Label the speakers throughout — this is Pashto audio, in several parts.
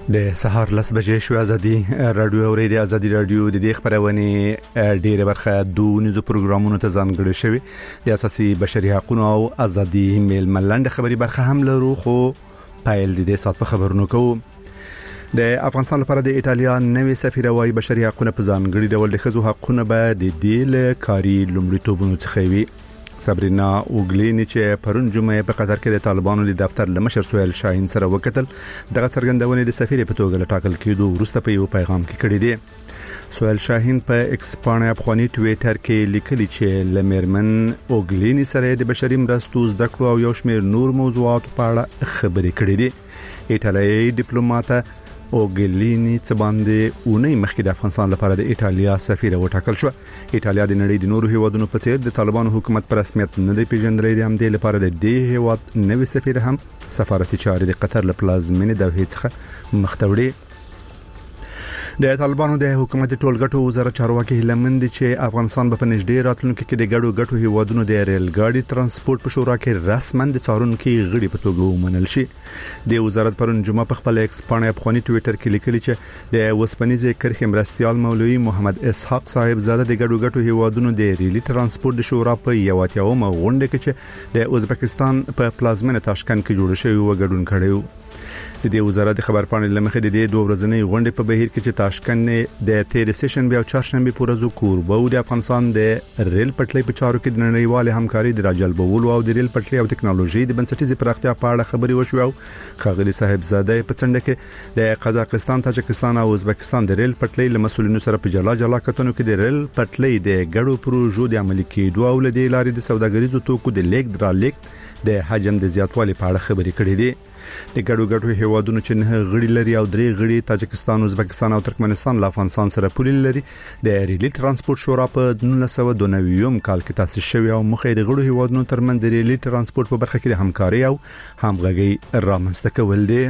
Speaker 1: د سهار لس بجې شو ازادي رادیو اوریدي ازادي رادیو د دې خبرونه ډیره برخه دونیزو پروګرامونو ته ځانګړي شوی د اساسي بشري حقوقو او ازادي میل ملنډ خبري برخه هم لرو خو پایل د دې سات په خبرونو کوو د افغانستان لپاره د ایتالیا نوې سفیر وايي بشري حقوقو په ځانګړي ډول د خزو حقوقو به د دې له کاری لومړیتوبونو څخه وي صبرینا اوګلینی چې پرون جمعه په قطر کې د طالبانو د دفتر لمشر سویل شاهین سره وکتل دغه څرګندونه د سفیر په توګه ټاکل کېدو وروسته په یو پیغام کې کړی دی سویل شاهین په ایکسپانیا افغاني ټویټر کې لیکلي چې لمرمن اوګلینی سره د بشري مرستو زده کړو او یو شمېر نور موضوعات په اړه خبرې کړې دي ایتالیایی ډیپلوماټ اوګلینی څه باندې اونۍ مخکې د افغانستان لپاره د ایتالیا سفیر وټاکل شو ایتالیا د نړۍ د نورو هیوادونو په څیر د طالبانو حکومت پر رسمیت نه دی پیژندل د هم د لپاره د دې هیواد نوې سفیر هم سفارتي چارې د قطر له پلازمینې دوحې څخه مختوړي د طالبانو د حکومت ټولګټو وزارت چارواکي لمند چې افغانستان په نږدې راتلونکو کې د ګډو هیوادونو د ریل ګاډي ترانسپورت په شورا کې رسمن د څارونکو غړي په توګه ومنل شي د وزارت پرون جمعه په خپل ایکسپانیا افغاني ټویټر کې لیکلي چې د وسپنیزې کرخې مرستيال مولوي محمد اسحاق صاحب زاده د ګډو هیوادونو د ریلي ترانسپورت د شورا په یواتیاومه غونډه کې چې د ازبکستان په پلازمینه تاشکند کې جوړ شوی و ګډون کړیو د دې وزارت خبرپاڼې لمخې د دې دوه ورځنۍ غونډې په بهیر کې چې تاشکند د تیر سیشن بیا چهارشنبه پورزو کوربه او د افغانستان د ریل پټلۍ په چارو کې د نړیوال همکاري د راجلبولو او د ریل پټلۍ او ټکنالوژي د بنسټیزې پراختیا په اړه خبرې وشوي او خاغلی صاحب زاده په څنډه کې د قزاقستان تاجکستان او ازبکستان د ریل پټلۍ له مسولینو سره په جلا کتنو کې د ریل پټلۍ د ګډو پروژو د عملي کېدو او د لارې د سوداګریزو توکو د لیک درالیک د حجم د زیاتوالي په اړه خبرې کړې دي د ګډو هیوادونو چې نه غړي لري او درې غړي تاجکستان ازبکستان او ترکمنستان له افغانستان سره پولې لري د ریلي ترانسپورت شورا په 1992 کال کې تاسیس شوی او مخې د غړو هیوادونو ترمن د ریلي ترانسپورت په برخه کې د همکاري او همغږي رامنځته کول دي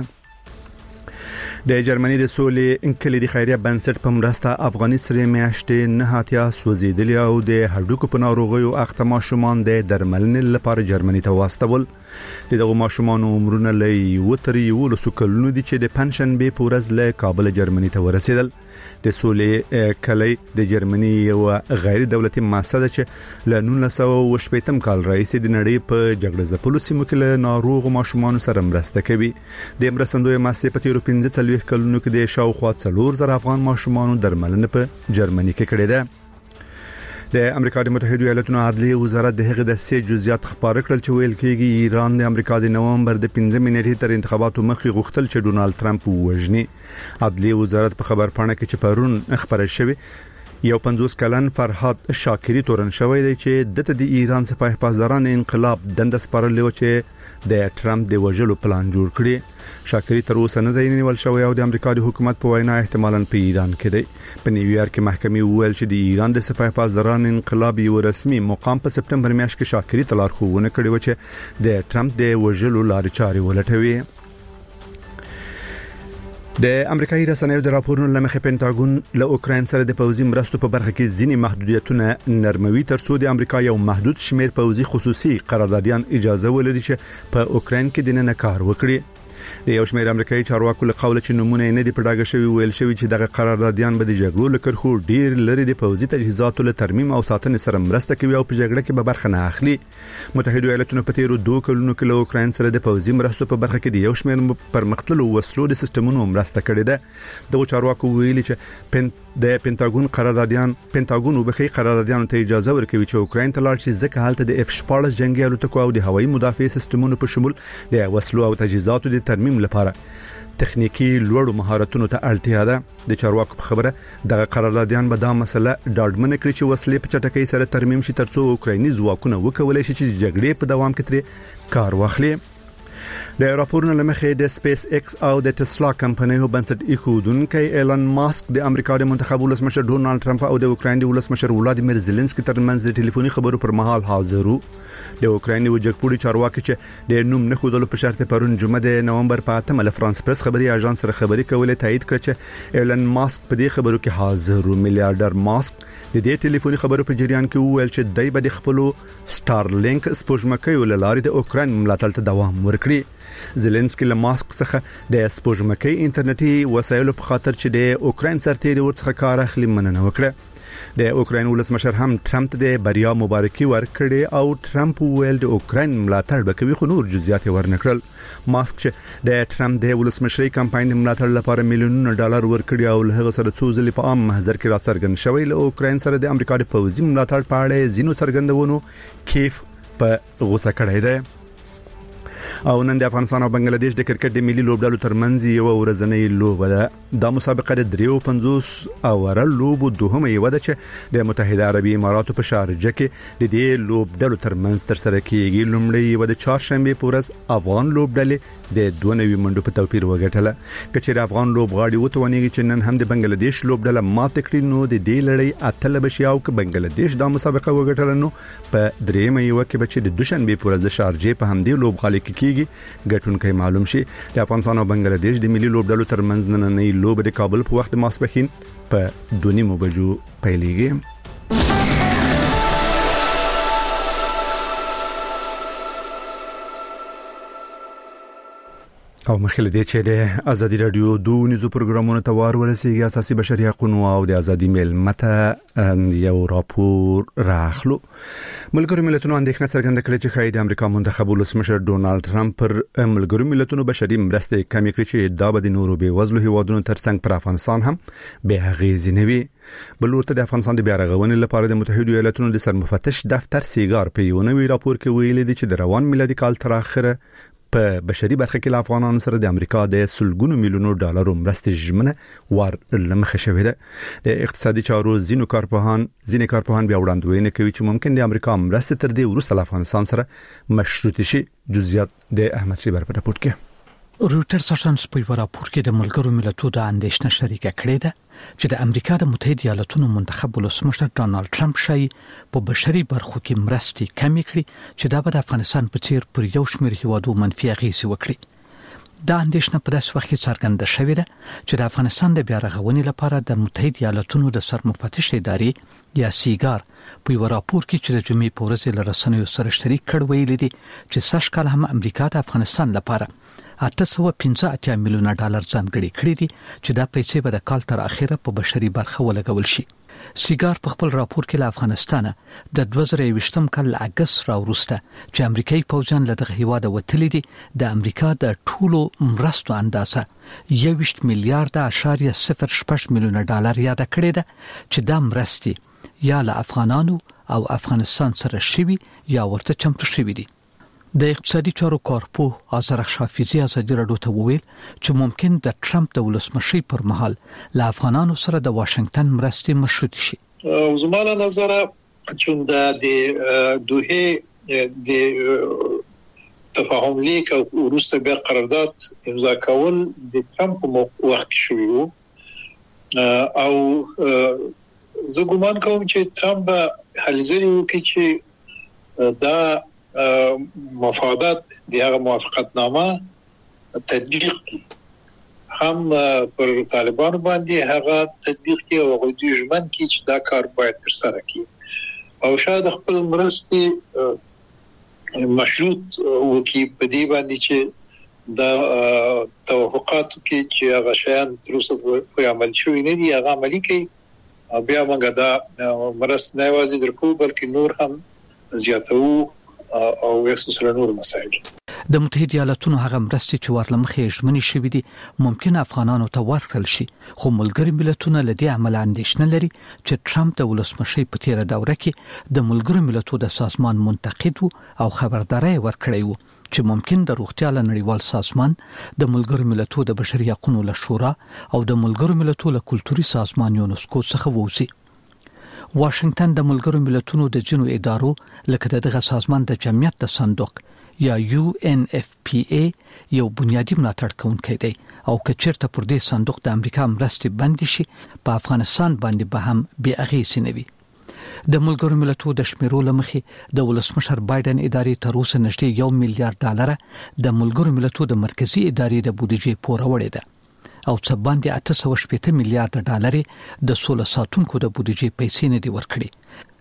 Speaker 1: د جرمني د سولې انکلي خیریه بنسټ په مرسته افغاني سره میاشتې نه هاتیا سوزیدلی او د هډوکو په ناروغیو اخته ماشومان د درملنې لپاره جرمني ته واستول دغه ماشومان عمرونه لې وتري ولسو کلونو دي چې د پنشن به پورز له کابل جرمني ته ورسېدل د سولې کلی د جرمني یو غیر دولتي مؤسسه چې له 1918 کال راهیسې د نړۍ په جګړه ځپلو سیمو کې له ناروغ ماشومان سره مرسته کوي د مرستندوی مؤسسې په تیر 15 کلونو کې د شاوخوا 4000 افغان ماشومان درملنه په جرمني کې کړې ده د امریکا د متحده ایالاتونو عدلیه وزارت د هغه د سې جزئیات خبره کړل چې ویل کېږي ایران د امریکا د نومبر د 15 منېټې تر انتخاباتو مخکې غوښتل چې ډونالد ټرمپ ووژني عدلیه وزارت په خبرپاڼه کې چې پرون خبره شوه یو 50 کلن فرهاد شاکری تورن شوی دی چې د ایران سپاه پاسداران انقلاب دند سپارل و چې د ټرمپ د وژلو پلان جوړ کړي شاکری تر اوسه نه دی نیول شوی او د امریکا د حکومت په وینا احتمالاً په ایران کې دی په نیویارک کې محکمې وویل چې د ایران د سپاه پاسداران انقلاب یو رسمي مقام په سپتمبر میاشت کې شاکری تلار خوونه کړی و چې د ټرمپ د وژلو لارې چارې ولټوي د امریکایي رسنیو د راپورونو لمخې پینټاګون له اوکراین سره د پوځي مرستو په برخه کې ځینې محدودیتونه نرموي ترڅو د امریکا یو محدود شمیر پوځي خصوصي قراردادیان اجازه ولري چې په اوکراین کې د نن کار وکړي د یو شمېر امریکایي چارواکو له قوله چې نمونه نه دی پډاګه شوی ویل شوی چې دغه قراردادیان به د جګړو لکرخو ډیر لري د پوځي تجهیزاتو له ترمیم او ساتنې سره مرسته کوي او په جګړه کې به برخه نه اخلي متحده ایالاتونو په تیرو 2 کلونو کې له اوکراین سره د پوځي مرستو په برخه کې د یو شمېر پرمختللو وسلو د سیستمونو مرسته کړې ده د چارواکو ویلي چې د پینټاګون قراردادیانو ته اجازه ورکوي چې اوکراین ته لاړ شي ځکه هلته د F-14 جنگي الوتکو او د هوایي مدافع سیستمونو په شمول د وسلو او تجهیزاتو د ترمیم لپاره تخنیکی لوړو مهارتونو ته اړتیا ده د چارواکو په خبره د قراردادیان به دا مسله ډاډمن کړي چې وسلې په چټکۍ سره ترمیم شي ترڅو اوکرایني ځواکونه وکولای شي چې جګړې په دوام کې تر کار واخلي د راپورونو لمخې د سپیس ایکس او د ټسلا کمپنیو بنسټ ایښودونکو ایلن ماسک د امریکا د منتخب ولسمشر ډونالد ټرمپ او د اوکراین د ولسمشر ولادیمیر زيلنسکي ترمنځ د ټلیفوني خبرو پر مهال حاضرو د اوکراین یو جګپوړي چارواکي چې د نوم نه خودلو په شرط پرون جمعه د نومبر په 8 ل فرانس پریس خبري اژانس سره خبري کولې تایید کړ چې ایلن ماسک په دې خبرو کې حاضر و میلیارډر ماسک د دې ټلیفوني خبرو په جریان کې وویل چې دای به د خپل سټارلینک سپوږمکۍ ولاري د اوکراین ملاتړ ته دوام ورکړي شوی. زيلنسکي له ماسک څخه د سپوږمکۍ انټرنیټي وسایلو په خاطر چې د اوکرين سرتېري ورڅخه کار اخلي مننه وکړه. د اوکرين ولسمشر هم ټرمپ ته د بریا مبارکي ورکړي او ټرمپ ویل د اوکرين ملاتړ وکوي خو نور جزئیات ورنکړل. ماسک چې د ټرمپ د ولسمشري کمپاین ملاتړ لپاره میلیونونه ډالر ورکړي او له هغه سره څو ځلې په عام محضر کې راڅرګند شوی له اوکرين سره د امریکا د پوځي ملاتړ په اړه زینو څرګندونو کیف په غوسه کړی دی. او نن د افغانستان او بنگلاديش د کرکټ د ملي لوبډلو ترمنځ یو ورځنۍ لوبه ده. د مسابقه د 53 اوره لوبو دوهمه یو ده چې د متحده عربی اماراتو په شارجه کې د دې لوبډلو ترمنځ تر سره کیږي. لومړی یو د چهارشنبه په ورځ افغان لوبډلې د 92 منډو په توپیر وګټله. کچېر افغان لوبغاړي وتوانیږي چې نن هم د بنگلاديش لوبډله مات کړي نو د دې لړۍ اتل بشي او ک بنگلاديش د مسابقه وګټله نو په درېمه یو کې بچي د دوشنبه په ورځ د شارجه په همدې لوبغالي کې کیږي ګټونکي معلوم شي. د افغانستان او بنگلاديش د ملي لوبډلو ترمنځ نننۍ لوب د کابل په وخت ماسپښین په 2:30 بجو پیلېږي. او مخکې دې چې د ازادي رادیو دوه نيزو پروګرامونو ته وار ورسیږي اساسي بشري حقوقو او د ازادي میل مته یو راپور راخلو. ملګرو ملتونو اندېښنه څرګنده کړې چې خای د امریکا منتخب ولسمشر ډونالد ټرمپ پر ملګرو ملتونو بشري مرستې کمې کړې چې دا به د نورو به وزلو هیوادونو ترڅنګ پر افغانستان هم به غیزي نوي. بلورته د افغانستان د بیارغونې لپاره د متحده ایالاتونو د سرمفتش دفتر سیګار په یو نوي راپور کې ویلي دی چې د روان میلادي کال تر اخره په بشري برخه کې افغانانو سره د امریکا د سلګونو میلیونو ډالرو مرستې ژمنه ور لمخه شوې ده. د اقتصادي چارو ځینې کارپوهان بیا وړاندوینه کوي چې ممکن د امریکا مرستې تر دې وروسته افغانستان سره مشروط شي. جزئیات د احمد شیبر په راپور کې.
Speaker 2: رويټرز اژانس په راپور کې د ملګرو ملتونو د اندېښنه شریکه کړې ده چې د امریکا د متحده ایالاتونو منتخب ولسمشر ډونالد ټرمپ شای په بشري برخو کې مرستې کمې کړې چې دا به د افغانستان په څیر پر یو شمېر هیوادو منفي اغېز وکړي. دا اندېښنه په داسې وخت کې څرګنده شوې ده چې د افغانستان د بیارغونې لپاره د متحده ایالاتونو د سرمفتش ادارې یا سیګار په یو راپور کې چې د جمعې په ورځ له رسنیو سره شریک کړ ویلي دي چې سږ کال هم امریکا د افغانستان لپاره 815 میلیونه ډالر ځانګړي کړي دي چې دا پیسې به د کال تر اخره په بشري برخه ولګول شي. سیګار په خپل راپور کې له افغانستان د 2020 کال اگست را وروسته چې امریکایي پوځیان له دغه هیواد وتلي دي د امریکا د ټولو مرستو اندازه 1 میلیارډ 0.06 میلیونه ډالر یاد کړي ده چې دا مرستې یا له افغانانو او افغانستان سره شوي یا ورته چمتو شوي دي. د اقتصادي چارو کارپوه آزرخ حافظي ازادي رادیو ته وویل چې ممکن د ټرمپ د ولسمشي پر مهال له افغانانو سره د واشنگټن مرستې مشروط شي.
Speaker 3: زموږ نظر چې د دوه د تفاهم لیک او وروسته بیا قرارداد امضا کول د ټرمپ په وخت کې شوی وو او زه ګومان کوم چې ټرمپ هلزري وکړي چې دا مفادات د هغه موافقتنامه تطبیق کی هم پر طالبانو باندې هغه تطبیق کی او غوډي ژمن کی چې دا کار باید تر سره کی او شاید خپل مرستې مشروط وکي په دې باندې چې دا توافقات کې چې هغه شیان تر اوسه په عمل شوی نه دي هغه عملي کوي بیا موږ دا مرستې نه وازي درکو بلکې نور هم زیاتو او وسوسه نور مسائل.
Speaker 2: د متحده ایالاتونو هغه مرستې چې ورلمخې ژمنې شوې دي ممکن افغانانو ته ورکړل شي خو ملګري ملتونه لدی عمل اندېښنه لري چې ټرمپ د ولسمشي په تیر دوره کې د ملګرو ملتونو د سازمان منتقد او خبرداري ورکړی وو چې ممکن د روغتیا لنړیوال سازمان د ملګرو ملتونو د بشري حقوقو لشورا او د ملګرو ملتونو کلتوري سازمان یونسکو څخه ووزي. واشنگټن د ملګرو ملتونو د جنو ادارو لکه دغه سازمان د جمعیت د صندوق یا UNFPA یو بنیادی ملاتړ کوونکی دی او کچیرته پر دې صندوق د امریکا مرستې بند شي په افغانستان باندې به هم بې اغېز نه وي. د ملګرو ملتونو د شمیرو لمخې د ولسمشر بایدن ادارې تر اوسه نږدې 1 میلیارډ ډالر د ملګرو ملتونو د مرکزی ادارې د بودیجې پوره وړي ده او څه باندې 880 میلیارډ ډالر د 16 ساتونکو د بودیجې پیسې نه دي ورکړي.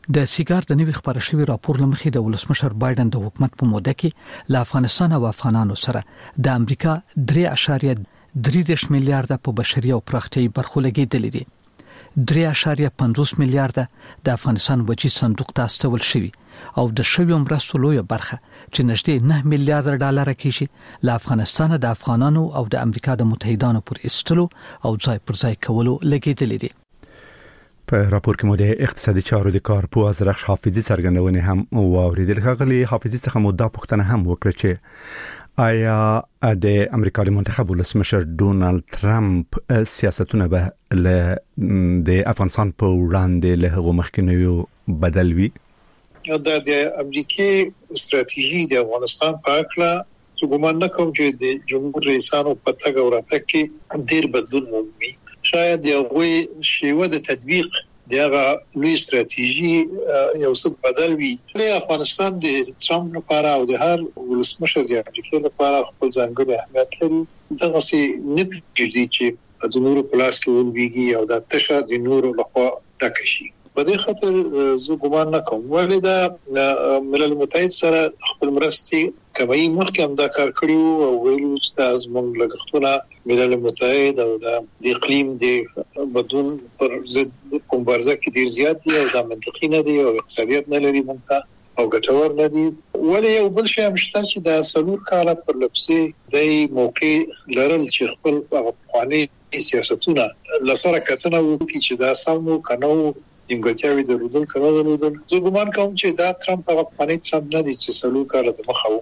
Speaker 2: د سیګار د نوي خبره شوی راپور لمخې د ولسمشر بایدن د حکومت په موده کې له افغانستان او افغانانو سره د امریکا 3.3 میلیارډ په بشري او پراختیايي برخو لګیدل دي. 3.50 میلیارډ د افغانستان وچی صندوق ته استول شوی او د شوی مرستو لویه برخه چې نږدې 9 میلیارډ ډالر کېږي له افغانستان د افغانانو او د امریکا د متحدانو پر استلو او ځای پر ځای کولو لګیدل دي.
Speaker 1: په راپور کې مو د اقتصادي چارو د کارپو ازرخ حافظي څرګندونه هم واوریدل. غلي حافظي څخه مو دا پوښتنه هم وکړه چې آیا د امریکا منتخب ولسمشر ډونالد ترامپ سیاستونه به د افغانستان په وړاندې له هغو مخکینیو بدل وي؟
Speaker 3: د امریکای استراتیژي د افغانستان په اړه څه ګمان نه کوم چې د جمهور رئیسانو په تګ او راتګ کې ډیر بدلون مومي. شاید یو شیوه د تطبیق دغه لوی استراتیژي یو څه بدل وي. له افغانستان د ترامپ لپاره او د هر ولسمشر د امریکا لپاره خپل ځانګړی اهمیت لري. دغه سي نه پیږي چې د نورو پلاس کې ولويږي او د تشه د نورو لخوا تکشي. په دې خاطر زه ګمان نه کوم ولې دا ملل متحد سره خپل مرستې کوي. مخکې هم دا کار کړیو او ویلو چې دا زموږ لګښتونه ملل متحد او د اقلیم د بدلون پر ضد مبارزه کې ډیر زیات دي او دا منطقي نه دي او اقتصادیت نه لري مونږ او ګټور نه دي. ولې یو بل شی هم شته چې دا سلور کاله پر لپسې د موقع لرل چې خپل افغاني سیاستونه لسره کتنه وکړي چې دا سمو کنو نیمګړتیاوي درلودل کنه درلودل. زه ګمان کوم چې دا ترامپ هغه افغاني ترامپ نه دي چې سلور کاله د مخاو.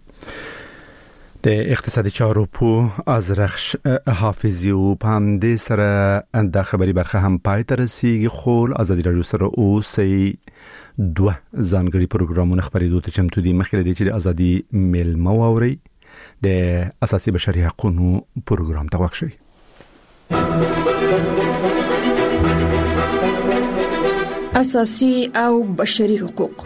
Speaker 1: د اقتصادي چارو په ازرخ حافظي او پام دې سره د خبري برخه هم پای ته رسیږي. خو ازادي رادیو سره اوسې دوه ځانګړي پروګرامونه خبرېدو ته چمتو دي. مخکې د چې ازادي میل مواوري د اساسي بشري حقوقو پروګرام ته وښیي.
Speaker 4: اساسي او بشري حقوق.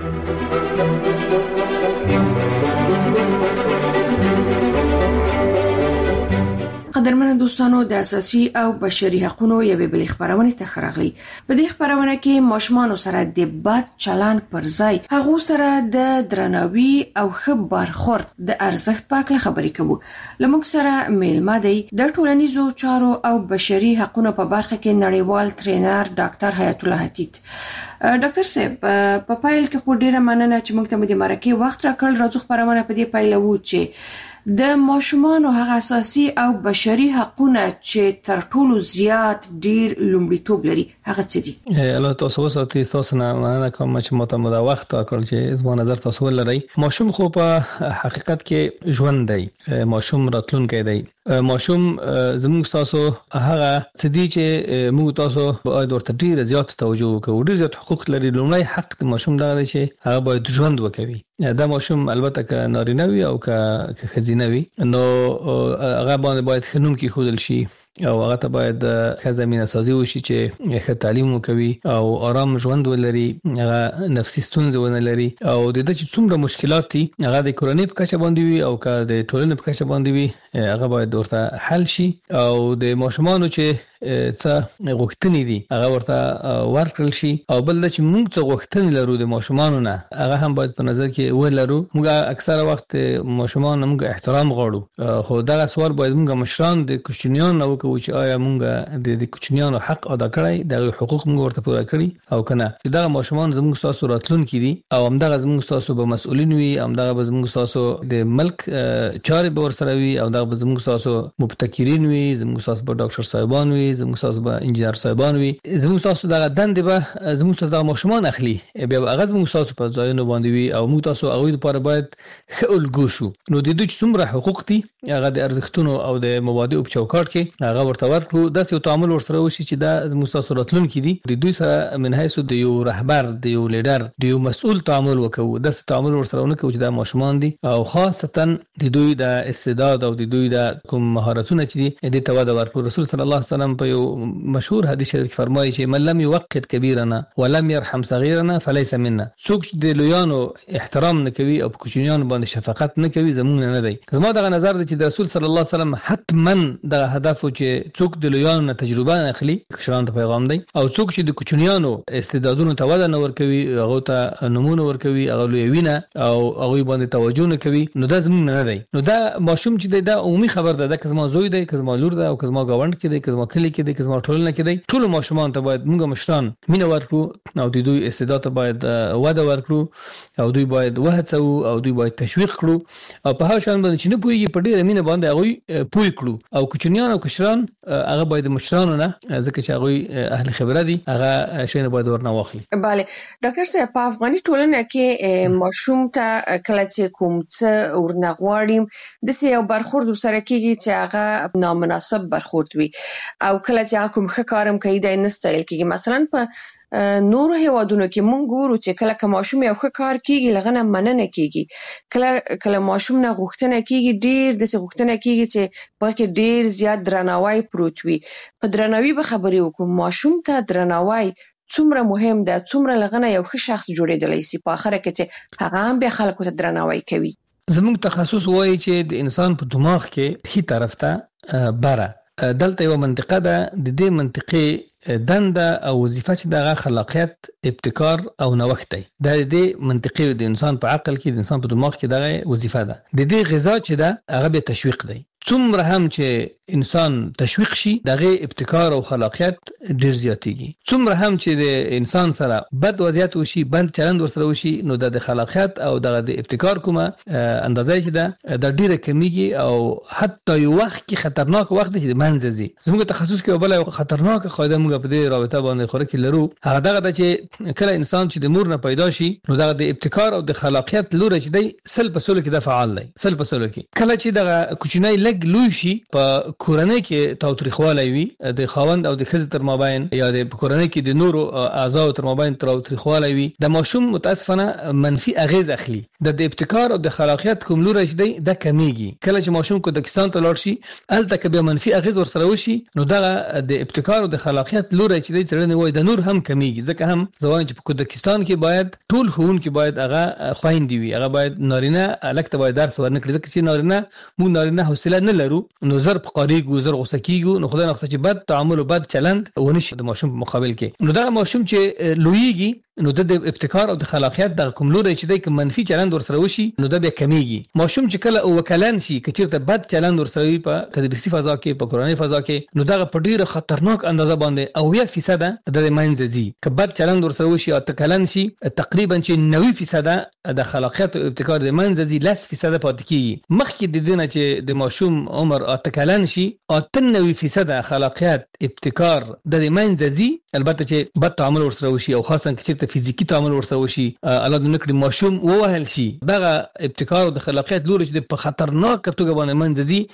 Speaker 4: قدرمن دوستانو د اساسي او بشري حقوقو یوې بل خبرونه ته خراغلي. په دې خبرونه کې ماشومان سره د بد چلند پر ځای هغه سره د درناوي او ښه برخورد د ارزښت په اړه خبرې کوو. لمونږ سره میلمه دی د ټولنیزو چارو او بشري حقوقو په برخه کې نړیوال ټرینر ډاکټر حیات الله حتیت. ډاکټر صاحب په پایل کې خو ډیره مننه چې موږ ته د مرکه وخت راکړل. راځو خبرونه په دې پایلو چې د ماشومان او هغه اساسي او بشري حقوقونه چې تر ټولو زیات ډیر لومړیتوب لري هغه څه دي؟
Speaker 5: الله تاسو ساتي. تاسو نه مننه کوم چې ماته د وخت راکړل چې زما نظر تاسو ولرئ. ماشوم خو په حقیقت کې ژوند دی. ماشوم راتلونکی دی. ماشوم زموږ تاسو هغه څه دي چې موږ تاسو باید ورته ډیر زیات توجه وکړو. ډیر زیات حقوق لري. لومړی حق د ماشوم دا دی چې هغه باید ژوند وکړي. دا ماشوم البته ک نارینه وي او ک خزینه وي نو هغه باید خنوم کې خودل شي او هغه ته باید خزمینه سازي وشي چې ښه تعلیم وکوي او آرام ژوند ولري. هغه نفسي ستونزې ونه لري او د دې چې څومره مشکلات دي هغه د کورنۍ په کچه باندې وي او که د ټولنې په کچه باندې وي هغه باید ورته حل شي او د ماشومانو چې څه غوښتنې دي هغه ورته ورکړل شي او بل چې موږ څه غوښتنې لرو د ماشومانو نه هغه هم باید په نظر کې ولرو. موږ اکثره وخت ماشومان موږ احترام غواړو خو دا سوال باید موږ مشران د کوچنیانو نه وکړو چې آیا موږ د کوچنیانو حق ادا کړی د حقوق موږ ورته پوره کړی او کنه. دا ماشومان زموږ تاسو راتلونکي دي او همدغه زموږ تاسو به مسؤلین وي. همدغه زموږ تاسو د ملک چارې به ورسره وي او دغه زموږ تاسو مبتکرین وي. زموږ تاسو به ډاکټر صاحبان وي. زموږ تاسو به انجنیر صاحبان وي. زموږ تاسو دغه دند به زموږ تاسو د ماشومان اخلي بیا هغه زموږ تاسو په ځایونو باندې وي او موږ تاسو هغه لپاره باید خلګو شو. نو د دوی څومره حقوق دي هغه د ارزښتونو او د مبادئ په چوکاټ کې هغه ورته ورکړو. داسې یو تعامل ورسره وشي چې دا زموږ تاسو راتلونکي دي. د دوی سره من حیث د یو رهبر د یو لیډر د یو مسؤل تعامل وکړو. داسې تعامل ورسره ونه کوو چې دا ماشومان دي او خاصتا د دوی د استعداد او د دوی د کوم مهارتونه چې دي د تواد ورکړو. رسول صلی الله علیه وسلم په یو مشهور حدیث شریف فرمایي چې من لم يوقر كبيرنا ولم يرحم صغيرنا فليس منا. څوک د لویانو احترام نه کوي او کوچنیانو باندې شفقت نه کوي زمونږ نه دی. زما دغه نظر دی چې د رسول صلی الله علیه وسلم حتما د هدف چې څوک د لویانو نه تجربه نه اخلي کشرانو ته پیغام دی، او څوک چې د کوچنیانو استعدادونو ته وده نه ورکوي، هغه ته نمونه ورکوي، هغه لویوینه او هغه باندې توجه نه کوي، نو دا زمونږ نه دی. نو دا ماشوم چې دی دا عمومي خبر ده، که زما زوی دی، که زما لور ده، او که زما گاوند کې دی، که زما کلی کې دی، که زما ټولنه کې دی، ټول ماشومان ته باید موږ مشران مینه ورکړو او د دوی استعداد ته باید وده ورکړو او دوی باید وهڅو او دوی باید تشویق کړو او په هغه شان باندې چې نه پوهیږي په ډیره مینه باندې هغه پوي کړو. او کوچنیان او کشران هغه باید مشرانو نه، ځکه چې هغه اهل خبره دي، هغه شینه باید ورنه واخلي.
Speaker 4: bale ډاکټر صاحب په افغاني ټولنه کې ماشوم ته کله چې کوم څه ورنغواړي د سې یو برخورد سره کېږي چې هغه نامناسب برخورد وي، او کله چې هغه کوم ښه کارم کوي د نستایل کېږي. مثلا په نورو هیوادونو کې مونږ ګورو چې کله ماشوم یو ښه کار کوي لغنه مننه کېږي، کله ماشوم نه غوښتنه کېږي، ډیر د څه غوښتنه کېږي چې پکې ډیر زیات درناوی پروت وي. په درناوی به خبرې وکړو، ماشوم ته درناوی څومره مهم ده، څومره لغنه یو ښه شخص جوړېدلی سي په اخره کې چې هغه هم به خلکو ته درناوی کوي.
Speaker 5: زموږ تخصص وایي چې د انسان په دماغ کې هي طرف ته بره دلته یو منطقه ده، د دې منطقې دنده او وظیفه چې دغه خلاقیت، ابتکار او نوښت دی. د دې منطقې د انسان په عقل کې، د انسان په دماغ کې دغه وظیفه ده. د دې غذا چې ده هغه به تشویق دی. څومره هم چې انسان تشویق شي دغه ابتکار او خلاقیت ډیر زیاتېږي. څومره هم چې د انسان سره بد وضعیت وشي، بد چلند ورسره وشي، نو د خلاقیت او د ابتکار کومه اندازه چې ده د ډیره کمیږي او حتی یو وخت کې خطرناک وخت دی چې منځ ځي. زموږ تخصص کې بل یو خطرناک قاعده موږ په دې رابطه باندې خوري کې لرو، هغه دغه د چې کله انسان چې د مور نه پیدا شي نو دغه د ابتکار او د خلاقیت لور چې دی سل په سلو کې د فعال دی، سل په سلو کې. کله چې دغه کوچنی لګ لوی شي په کورنۍ کې تاوتریخوالی وي د خاوند او د ښځې تر مابین، یا د کورنۍ کې د نورو اعضاو تر مابین تاوتریخوالی وي، د ماشوم متاسفانه منفي اغیز اخلي. د ابتکار او د خلاقیت کوم لور چې دی د کمیږي. کله چې ماشوم کوزاکستان ته لاړ شي الته کې به منفي اغیز ورسره وشي، نو دغه د ابتکار او د خلاقیت لور چې دی څرنه وای د نور هم کمیږي. ځکه هم زوایم چې په کوزاکستان کې باید ټول ښوونکي باید هغه خويندې وي، هغه باید نارینه الکته باید درس ورنکړي، ځکه چې نارینه حوصله نه لرو، نو زر په قاریګو، زر غوسه کیږو، نو خدای نه خصه چې بد تعامل او بد چلند ونشي د ماشوم په مقابل کې. نو دا ماشوم چې لویږي نو د ابتکار او د خلاقیت د کوم لوري چې د منفي چلند ورسره وشي نو د بیا کمیږي. ماشوم چې کله او وکلان شي که چیرته بد چلند ورسره وي په تدریسي فضا کې، په کورنۍ فضا کې، نو دا په ډیره خطرناک اندازه باندې او 1% د منځ ځي. که بد چلند ورسره وشي او تکلن شي تقریبا چې 90% د خلاقیت او ابتکار د منځ ځي، 10% پاتې کیږي. مخکې د دې نه چې د ماشوم عمر تکلن شي 90% خلاقیت ابتکار د منځ ځي. البته چې بد تعامل ورسره وشي او خاصه چې فزیکی تعامل ورسره وشي، الله دې نکړي ماشوم ووهل شي، دغه ابتکار او د خلاقیت لور چې په خطرناک توګه باندې منځ ځي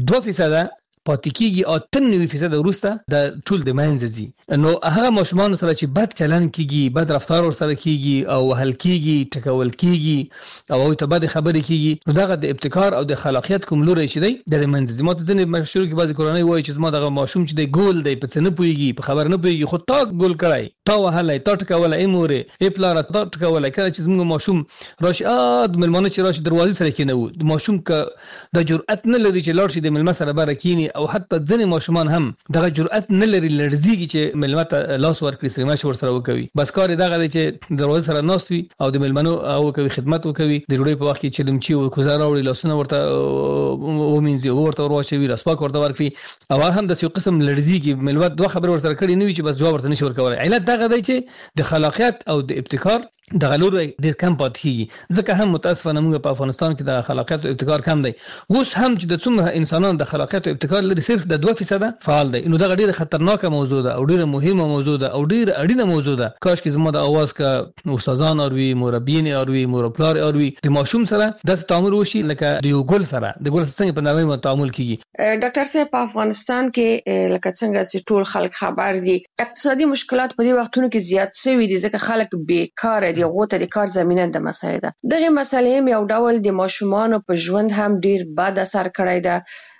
Speaker 5: 2% پاتې کیږي او 90% وروسته د ټول د منځ ځي. نو هغه ماشومان سره چې بد چلند کیږي، بد رفتار ورسره کیږي او وهل کیږي، ټکول کیږي او ته بد خبرې کیږي، نو دغه د ابتکار او د خلاقیت کوم لوري چې دی د منځ ځي. ماته ځنه مشهور کې بعضی کورنۍ وایي چې زما دغه ماشوم چې دی ګول دی، په څه نه پويږي، په خبر نه پويږي، خو تا ګول کړای، تا وهلای، تا ټکولای، ایموره ای پلار تا ټکولای. کله چې زموږ ماشوم راشي ملمانه چې راشي دروازې سره کېنو، ماشوم ک د جرأت نه لري چې لاړ شي د ملما سره بار کینی، او حتی ځنې ماشومان هم دغه جرأت نه لري، لړزيږي چې ملما ته لاس ورکړي، سریماش ورسره وکوي. بس کار دغه دی چې دروازه سره ناست وي او د ملمنو او کوي خدمت وکوي، د ډوډۍ په وخت کې چلمچي او کوزار راوړي، لاسونه ورته ومنځي، ورته ورواچوي، راسپاک ورته ورکړي، او هم د یو قسم لړزيږي. ملما دوه خبر ورسره کړي نه وي چې بس جواب ورته نشي ورکولای. علت دغه دی چې د خلاقیت او د ابتکار د غلور ډیر کم پاتې کیږي. ځکه هم متاسفانه موږ په افغانستان کې د خلاقیت او ابتکار کم دی. اوس هم چې د څومره انسانان د خلاقیت او ابتکار لري صرف د 2% فعال دی. نو دا ډیره خطرناکه موضوع ده او ډیره مهمه موضوع ده او ډیره اړینه موضوع ده. کاش کې زموږ د اواز کا استادان اوروي، مربیین اوروي، مورپلار اوروي، د ماشوم سره د تعامل وشي لکه د یو ګل سره، د ګل څنګه په نړۍ تعامل کیږي.
Speaker 4: ډاکټر صاحب په افغانستان کې لکه څنګه چې ټول خلک خبر دي، اقتصادي مشکلات په دې وختونو کې زیات شوي دي، ځکه خلک بیکاره دي، غوته د کار زمينه د مسایده. دغه مسلې یو ډول د ماشومان په ژوند هم ډیر بد اثر کړی ده.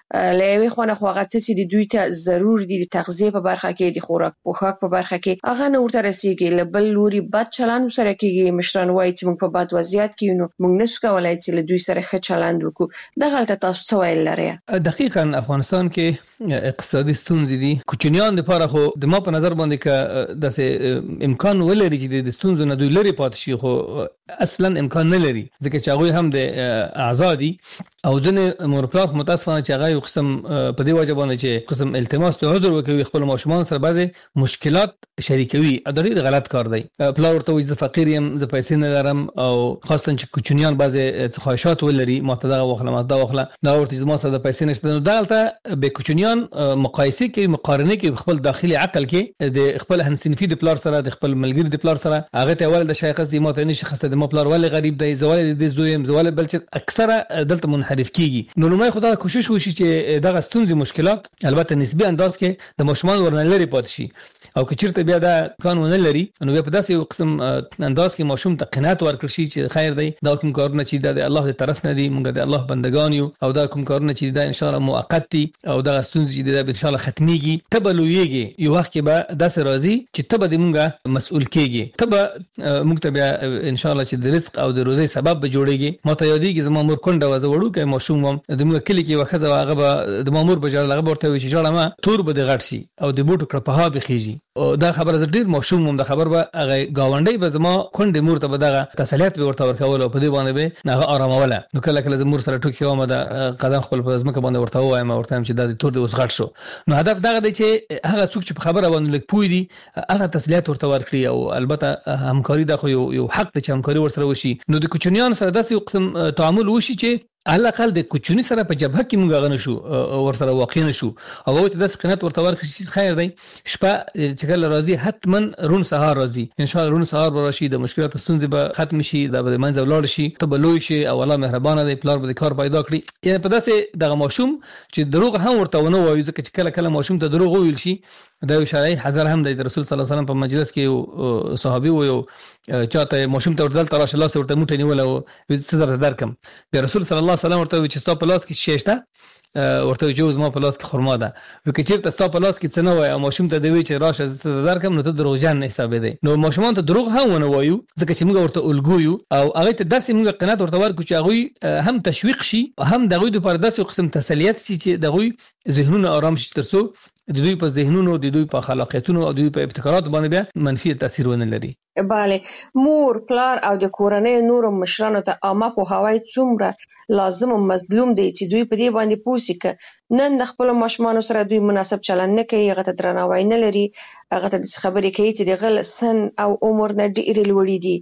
Speaker 6: لوي خونه خو هغه څه چې دوی ته ضرور دي د تغذیه په برخه کې د خوراک پوښاک په برخه کې هغه نه ورته رسیږي. لبل لوري بد چلند سره کېږي. مشران وایي چې موږ په بد وضعیت کې یو موږ نشو کولای چې له دوی سره ښه چلند وکړو. دغه ته تاسو څه ویل لرئ؟
Speaker 5: دقیقاً افغانستان کې اقتصادي ستونزې دي. کوچنیان لپاره خو د ما په نظر باندې ک د امکان ولري چې د ستونزو نه دوی لري پاتې شي، خو اصلا امکان نه لري ځکه چې هغه هم د آزادي او ځنه مورپلاک متاسفانه چې هغه یو قسم په دی وجه باندې چې قسم التماس ته عذر وکوي خپل ماشومان سره بعضی مشکلات شریکوي. ادري غلط کار دی. پلار ورته وایي زه فقیر یم، زه پیسې نه لرم، او خاصه چې کوچنیان بعضی خواهشات ولري ماته دا واخله ماته دا واخله، دا ورته زما سره پیسې نشته. نو دلته به کوچنیان مقایسه کوي، مقارنه کوي خپل داخلي عقل کې د خپل همصنفي د پلار سره، د خپل ملګری د پلار سره. هغه ته ول د شایخ دی ماته نه شخصه د ما پلار ولې غریب دی، زوال د زویم زوال بل چې اکثره دلته منحرف کیږي. نو لومړی خدای کوشش وشي چې دغه ستونزې مشکلات البته نسبی انداز کې د ماشومان ورنلري پات شي، او کچیرته بیا دا قانون نه لري نو بیا په داسې یو قسم انداز کې ماشوم ته قناعت ورکړي شي چې خیر دی دا کوم کارونه چې د الله د طرف نه دي، موږ د الله بندگان یو، او دا کوم کارونه چې دا ان شاء الله موقت دي، او دا ستونزې چې دا ان شاء الله ختميږي. تبلويږي یو وخت کې به داسې راځي چې تبه د موږ مسؤل کېږي، تبه موږ ته بیا ان شاء الله چې د رزق او د روزي سبب به جوړيږي. ماته یادېږي زما مور کونډه وځه وړو کې ماشوم هم د موږ کلی کې وخزه هغه د مامور بجاړه هغه ورته وي چې جوړه ما تور به د غټ شي او د بوټو کړه په ها بخيږي. دا خبره ډیر ماشوم هم د خبر به هغه گاونډي به زما کونډه مور ته به دغه تسلیت به ورته ورکول او په دې باندې به هغه آراموله. نو کله کله زمور سره ټوکی ومه د قدم خپل په ځمکه باندې ورته وایم ورته چې د تور د اوس غټ شو. نو هدف دغه دی چې هغه څوک چې په خبره باندې لک پوي دي هغه تسلیت ورته ورکړي، او البته همکاري د خو یو حق ته چې همکاري ورسره وشي. نو د کوچنیانو سره داسې یو قسم تعامل وشي چې على الاقل د کوچنی سره په جبهه کې موږ غنه شو ورسره واقع نه شو، او وو ته د قنات ورته ورکړي چې خیر دی شپه چې کله راځي حتما رون سهار راځي ان شاء الله رون سهار به راشي، د مشکلات ستونزې به ختم شي، د منځ ولاړ شي، ته به لوی شي او الله مهربانه دی پلار به کار پیدا کړي. یعنی په داسې دغه ماشوم چې دروغ هم ورته ونه وایي ځکه چې کله کله ماشوم ته دروغ ویل شي دا یو شرعي حذر هم دی. رسول صلی الله علیه وسلم په مجلس کې یو صحابي و یو چاته ماشوم ته ورته تراش الله سره ورته موټه نیول او صدر درکم د رسول صلی الله علیه وسلم ورته چې ستا په لاس کې شیشته ورته جوز ما په لاس کې خرما ده، وکړي چې ستا په لاس کې څه نه وای او ماشوم ته دوی چې راشه زه درکم نو ته دروغجن حساب دی. نو ماشومان ته دروغ هم ونه وایو ځکه چې موږ ورته الګویو او هغه ته داسې موږ قناعت ورته ورکو چې هغه هم تشویق شي هم دغه د پر داسې قسم تسلیت شي چې دغه ذهنونه آرام شي ترڅو د دوی په ذهنونو د دوی په خلاقیتونو او د دوی په ابتکارات باندې بیا منفي تاثیر ونه لري.
Speaker 6: بله مور پلار او د کورنۍ نور مشرانو ته عامه په هوای څومره لازم او مظلوم دی چې دوی په دې باندې پوسي ک نن د خپل ماشومان سره دوی مناسب چلند نه کوي، هغه ته درناوی نه لري، هغه ته خبرې کوي چې د غل سن او عمر نه ډیر لوړی دي.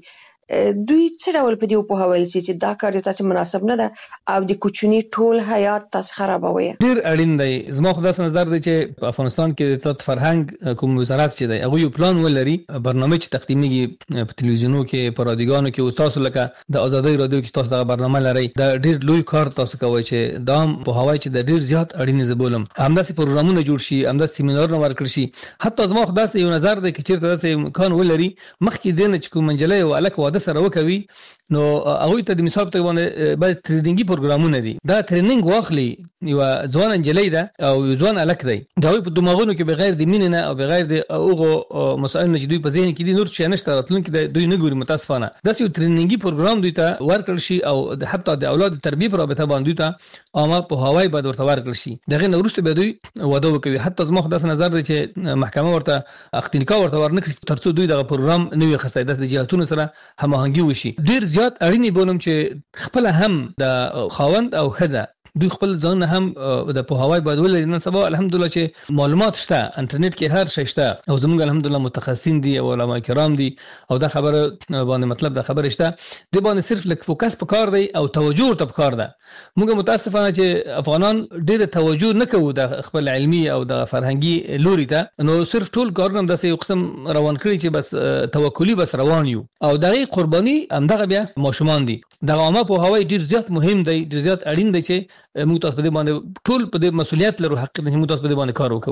Speaker 6: دوی څه ډول په دې په حواله چې دا کار تاسو مناسب نه ده او د کوچنی ټول حیات تاسو خرابوي؟
Speaker 5: ډیر اړین دی. زما خو داس نظر دی چې په افغانستان کې د فرهنګ کوم وزارت چې دی هغه یو پلان ولري، برنامه چې تقدیمیږي په تلویزیونو کې په رادیوګانو کې او تاسو لکه د آزادۍ رادیو کې تاسو دا برنامه لري، دا ډیر لوی کار تاسو کوي چې دا په هوای چې د ډیر زیات اړین زبولم همداسې پروګرامونه جوړ شي، همداسې سیمینارونه ورکړي شي. حتی زما خو داس یو نظر دی چې چیرته داسې امکان ولري مخکې دینه چې کوم منجلې او الک سره وکوي نو هغه ته د مثال په باندې بعد ټریننګي پروګرامونه دي، دا ټریننګ واخلي یو ځوان انجلۍ ده او یو ځوان الک دی، دا په دماغونو کې بغیر د مين نه او بغیر د اوغه مسائل نه دوی په ذهن کې دي نور څه نشته راتلونکي دوی نه ګوري متاسفانه. دا یو ټریننګي پروګرام دوی ته ورکړل شي او د حتی د اولاد تربیه پر رابطه باندې ته عامه په هوای باندې ورته ورکړل شي. دغه نورسته به دوی واده وکوي. حتی زما خدای نظر دی چې محکمه ورته اختنیکا ورته ورنکړي ترڅو دوی دغه پروګرام نوې خسته د جهاتونو سره هماهنګي وشي. ډیر زیات اړینی بولم چې خپل هم د خاوند او خزه دوی خپل ځان هم د په هوای بدول لري. نن سبا الحمدلله چې معلومات شته، انټرنیټ کې هر شی شته او زموږ الحمدلله متخصصین دي او علما کرام دي او دا خبره باندې مطلب دا خبره شته دی باندې صرف لک فوکس پکار دی او توجه ورته پکار ده. موږ متاسفانه چې افغانان ډېر توجه نه کوو د خپل علمي او د فرهنګي لوري ته، نو صرف ټول کارونه د یو قسم روان کړی چې بس توکلی بس روان یو او دغه قرباني همدغه بیا ماشومان دي. د عامه په هوای ډیر زیات مهم دی، ډیر زیات اړین دی چې موږ تاسو په دې باندې ټول په دې مسؤلیت لرو، حق دې موږ تاسو په دې باندې کار وکړو.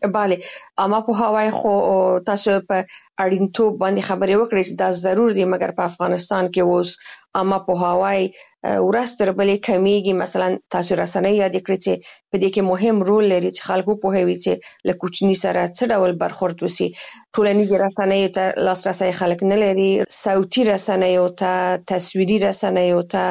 Speaker 6: bale اما په هواي خو تاسو په اړینتوب باندې خبرې وکړې چې دا ضرور دی مګر په افغانستان کې اوس اما په هواي ورستر بلې کمیږي مثلا تاسو رسنۍ یاد کړئ چې په دې کې مهم رول لري چې خلکو په هوي چې لکوچنی سره څه ډول برخورد وسی ټولنیز رسنۍ ته لاسرسي خلک نه لري صوتي رسنۍ او ته تصویري رسنۍ او ته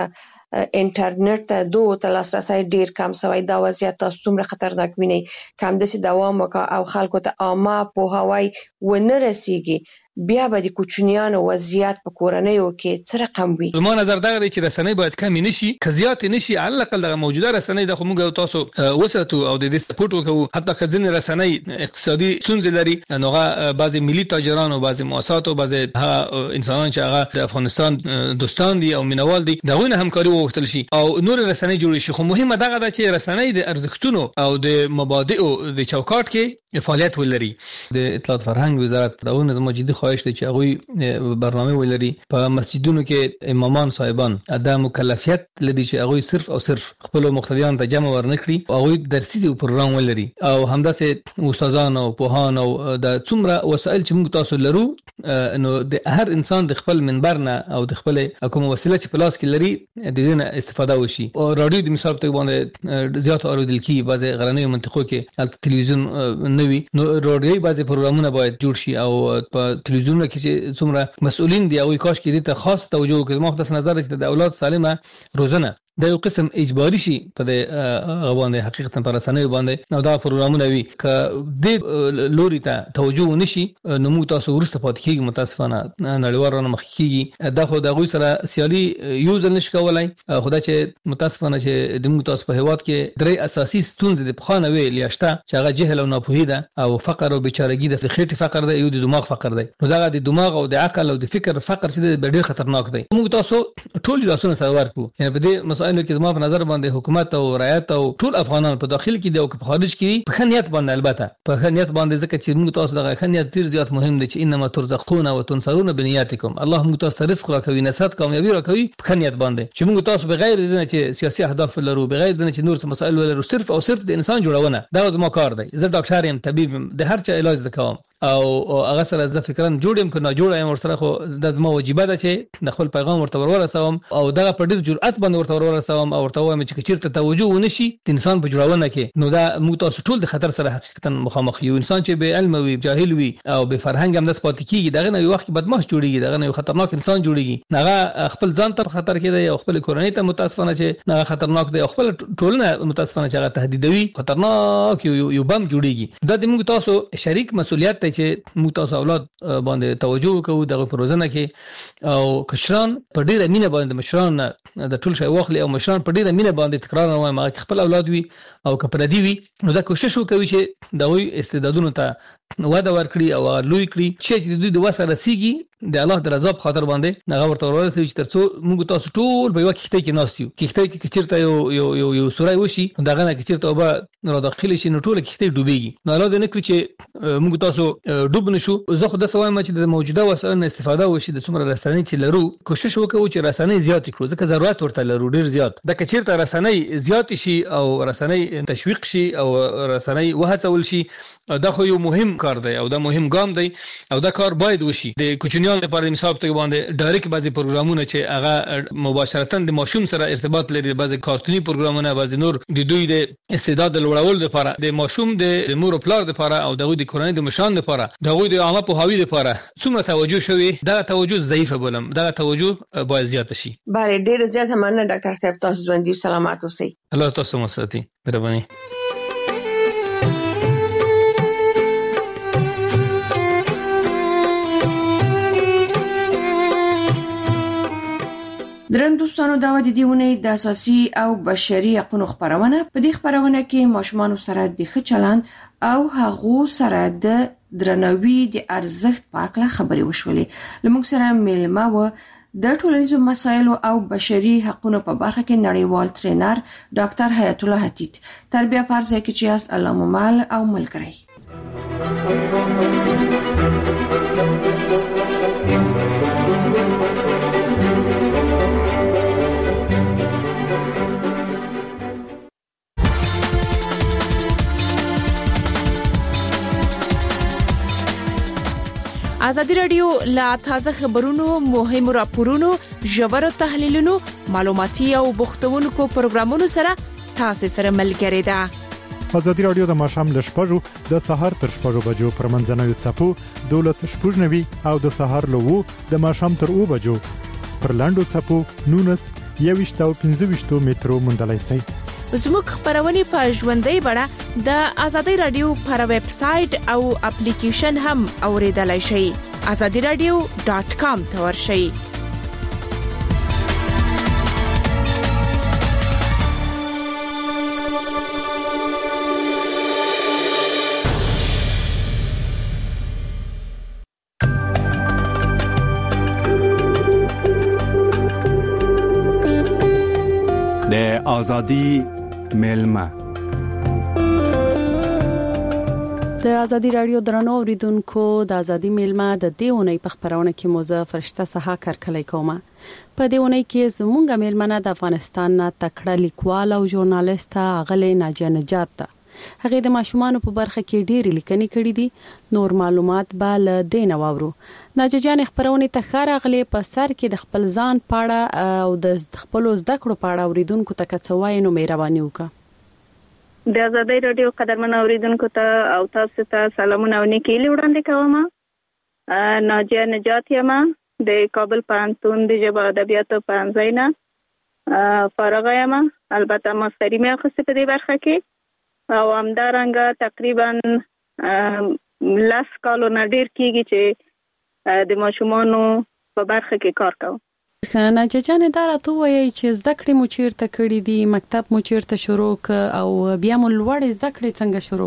Speaker 6: انټرنیټ ته دوه ته لاسرسي ډیر کم شوی دا وضعیت تاسو څومره خطرناک ویني کم دسي دوام وکړه او خلکو ته عامه په هواي ونه رسیږي بیا به د کوچنیانو وضعیت په کورنیو کې څه رقم وي
Speaker 5: زما نظر دا دی چې رسنۍ باید کم نشي کزيات نشي علل اقل د موجوده رسنۍ د موږ تاسو وساتو او د دې سپورټ وکړو حتی کله رسنۍ اقتصادي ستونزې لري نوغه بعضي ملي تاجران او بعضي مؤسسات او بعضي انسانان چې هغه د افغانستان دوستان دي او مینوال دي دغه نه همکاري وغوښتل شي او نور رسنۍ جوړ شي خو مهمه دغه ده چې رسنۍ د ارزښتونو او د مبادئو د چوکاټ کې فعالیت ولري د اطلاعات فرهنګ وزارت دغه نظم جدي خواهش دی چې هغه برنامه ولري په مسجدونو کې امامان صاحبان د مکلفیت لري چې هغه صرف او صرف خپل مقتدیان ته جمع ورنکړي او درسي پروګرام ولري او همداسې استادان او پوهان او د څومره وسایل چې موږ تاسو لرو نو د هر انسان د خپل منبر نه او د خپل کوم وسیله چې په لاس کې لري د دې نه استفاده وشي او رادیو د مثال په باندې زیات اوریدل کی بعضي غرنیو منطقو کې تلویزیون نوي نو رادیوي بعضي پروګرامونه باید جوړ شي او په تلویزیون کې چې څومره مسؤلین دي او کاش کې دې ته خاص توجه وکړي ما خاص نظر چې د اولاد سالمه روزنه دا یو قسم اجباري شي په غوانه حقیقتا پر رسنۍ باندې نو دا پروګرامونه وي ک د لوري ته توجه نشي نو موږ تاسو ورسته پات کیږي متاسفانه نړیوالانه مخ کیږي دا خو د غوي سره سیالي یو ځل نش کولای خدای چې متاسفانه چې د موږ تاسو په هیواد کې درې اساسي ستونزې د بخانه وی لیاشته چې هغه جهل او ناپوهي ده او فقر او بیچارهګي د خېټي فقر ده یو د دماغ فقر ده نو دا د دماغ او د عقل او د فکر فقر چې ډېر خطرناک دی موږ تاسو ټول لاسونه سره ورکو یعنی په دې مسایلو کې زما په نظر باندې حکومت او رعایت او ټول افغانان په داخل کې دی او په خارج کې په خنیت باندې البته په خنیت باندې ځکه چې موږ تاسو دغه خنیت ډیر زیات مهم دی چې انما ترزقون وتنصرون بنیاتکم الله موږ تاسو رزق راکوي نصرت کامیابی راکوي په خنیت باندې چې موږ تاسو بغیر د نه چې سیاسي اهداف لرو بغیر د نه چې نور څه مسایل ولرو صرف او صرف د انسان جوړونه دا زما کار دی زه ډاکټر یم طبيب د هر چا علاج وکوم او هغه سره زه فکرم جوړم کنه جوړم ورسره خو د ما واجبہ ده چې د خپل پیغام ورته ورسوم او دغه په ډیر جرأت باندې ورته ورسوم او ورته وایم چې چیرته توجه ونشي د انسان په جوړونه کې نو دا موږ تاسو ټول د خطر سره حقیقتا مخامخ یو انسان چې به علم وي جاهل وي او به فرهنګ هم د سپات کیږي دغه نو وخت بدمعش جوړیږي دغه نو خطرناک انسان جوړیږي هغه خپل ځان ته خطر کې دی او خپل کورنۍ ته متاسفانه چې هغه خطرناک دی او خپل ټولنه متاسفانه چې هغه تهدیدوي خطرناک یو بم جوړیږي دا د موږ تاسو شریک مسؤلیت دی چې موږ تاسو اولاد باندې توجه وکړو دغه پروژه کې او کشران په ډیره مینه باندې مشران د ټول شی واخلي او مشران په ډیره مینه باندې تکرار نه وایم خپل اولاد وي او کپردي وي نو دا کوشش وکوي چې دغه استعدادونو ته وده ورکړي او لوی کړي چې د دوی د وسه رسیږي د الله د رضا په خاطر باندې هغه ورته ورسوي چې ترڅو موږ تاسو ټول به یو کېته کې ناسیو کېته کې چیرته یو سورای وشي دغه نه کې چیرته وبا را داخل شي نو ټول کېته ډوبېږي نو الله دې نه کړی چې موږ تاسو ډوب نشو زه خو د سوایم چې د موجوده وسایلو استفاده وشي د څومره رسنۍ چې لرو کوشش وکړو چې رسنۍ زیات کړو ځکه ضرورت ورته لرو ډیر زیات د کچیرته رسنۍ زیات شي او رسنۍ تشویق شي او رسنۍ وهڅول شي دا خو یو مهم کار دی او دا مهم ګام دی او دا کار باید وشي د کوچنیانو لپاره مثال په باندې ډایرکټ بعضي پروګرامونه چې هغه مباشرتا د ماشوم سره ارتباط لري بعضي کارتونی پروګرامونه بعضي نور د دوی د استعداد لوړولو لپاره د ماشوم د مور او پلار لپاره او دغه د کورنۍ د مشران لپاره دغه د عامه په هوی لپاره څومره توجه شوی دا توجه ضعیفه بولم دا توجه باید زیات شي
Speaker 6: بله ډیر زیات مننه ډاکټر صاحب تاسو ژوندۍ سلامات اوسئ
Speaker 5: الله تاسو مو ساتي مهرباني
Speaker 4: درن دوستانو دا د دیونه د اساسي او بشري حقوقو خبرونه په دې خبرونه کې ماشومان سره د ښه چلند او هغه سره د درناوي د ارزښت په اړه خبرې وشولې لمونږ سره ملما و د ټولنیزو مسایلو او بشري حقوقو په برخه کې نړیوال ټرینر ډاکټر حیات الله حتیت تربیه پارځه کې چې است الله ممال او ملګری
Speaker 7: ازادي رادیو لا تازه خبرونو مهم راپورونو ژور تحلیلونو معلوماتي او بوختونکو پروګرامونو سره تاسو سره ملګری ده.
Speaker 8: ازادي رادیو د ماشام ل شپږو د سحر تر شپږو بجو پر منځنوي چپو 12:09 او د سحر له 2 د ماشام تر 2 بجو پر لاندو چپو 19 او 15 مترو مندلای سي.
Speaker 7: زموږ خبرونه په ژوندۍ بڼه د ازادي رادیو پر ویب سټ او اپلیکیشن هم اوریدلای شئ. azadiradio.com ته ورشئ.
Speaker 1: د ازادي ملما
Speaker 9: د ازادي رادیو درنو اوریدونکو د ازادي ملما د دیونی په خبرونه کې موزه فرشته سها کارکلای کومه په دیونی کې زمونږ ملمنه د افغانستان نه تکړه لیکوال او ژورنالیست غلې ناجیه نجات ده. هغه د ماشومان په برخه کې ډېری لیکنې کړې دي. نور معلومات به ل دین واورو. ناجیه جان خبرونه ته خارغلې په سر کې د خپل ځان پاړه او د خپل زده کړو پاړه اوریدونکو ته کڅوای نو مهرباني وکړه.
Speaker 10: د ازادي رادیو قدرمن اوریدونکو ته او تاسو ته سلامونه او نیکی وړاندې کوم. ناجیه نجات یم د کابل پوهنتون د ژبه ادبیاتو پوهنځي نه فارغ یم. البته ماستری مې اخیسته په دې برخه کې او همدارنګه تقریبا 10 کالونه ډیر کیږي چې د ماشومانو په برخه کې کار کوم.
Speaker 9: ناجیه جان دا راته وایي چې زده کړې مو چیرته کړې دي، مکتب مو چیرته شروع ک او بیا مو لوړ زده کړې څنګه شروع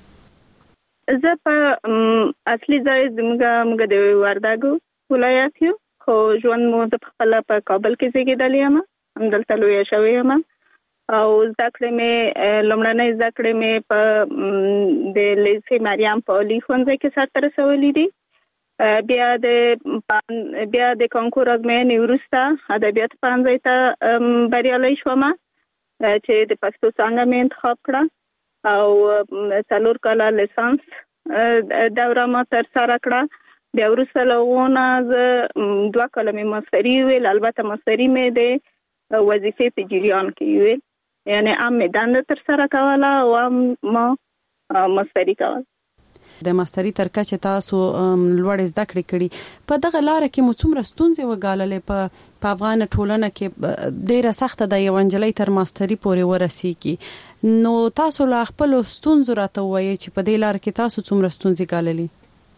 Speaker 9: کړې؟
Speaker 10: زه په اصلي ځای زموږ د وردګو ولایت یو، خو ژوند مو د خپل په کابل کې زیږیدلی یم، همدلته لویه شوې یم او زده کړې مې لومړنۍ زده کړې مې په د لیسې مریم په عالي ښوونځي کې سرته رسولې دي. بیا د کانکور ازموینې وروسته ادبیات پوهنځي ته بریالۍ شوم چې د پښتو څانګه مې انتخاب کړه او 4 کاله لیسانس دوره ما ترسره کړه. بیا وروسته له هغو نه زه 2 کاله مې ماستري ویل، البته ماستري مې د وظیفې په جریان کې ویل، یعنی هم مې دنده ترسره کوله او هم ما ماستري کوله.
Speaker 9: د ماستری تر کچه تاسو لوړ زده کړې کړي، په دغه لار کې مو څومره ستونزې وګاللې؟ په افغان ټولنه کې ډیره سخته د یو انجلۍ تر ماستری پورې ورسیږي، نو تاسو لا خپل ستونزې راته وایي چې په دې لار کې تاسو څومره ستونزې ګاللې؟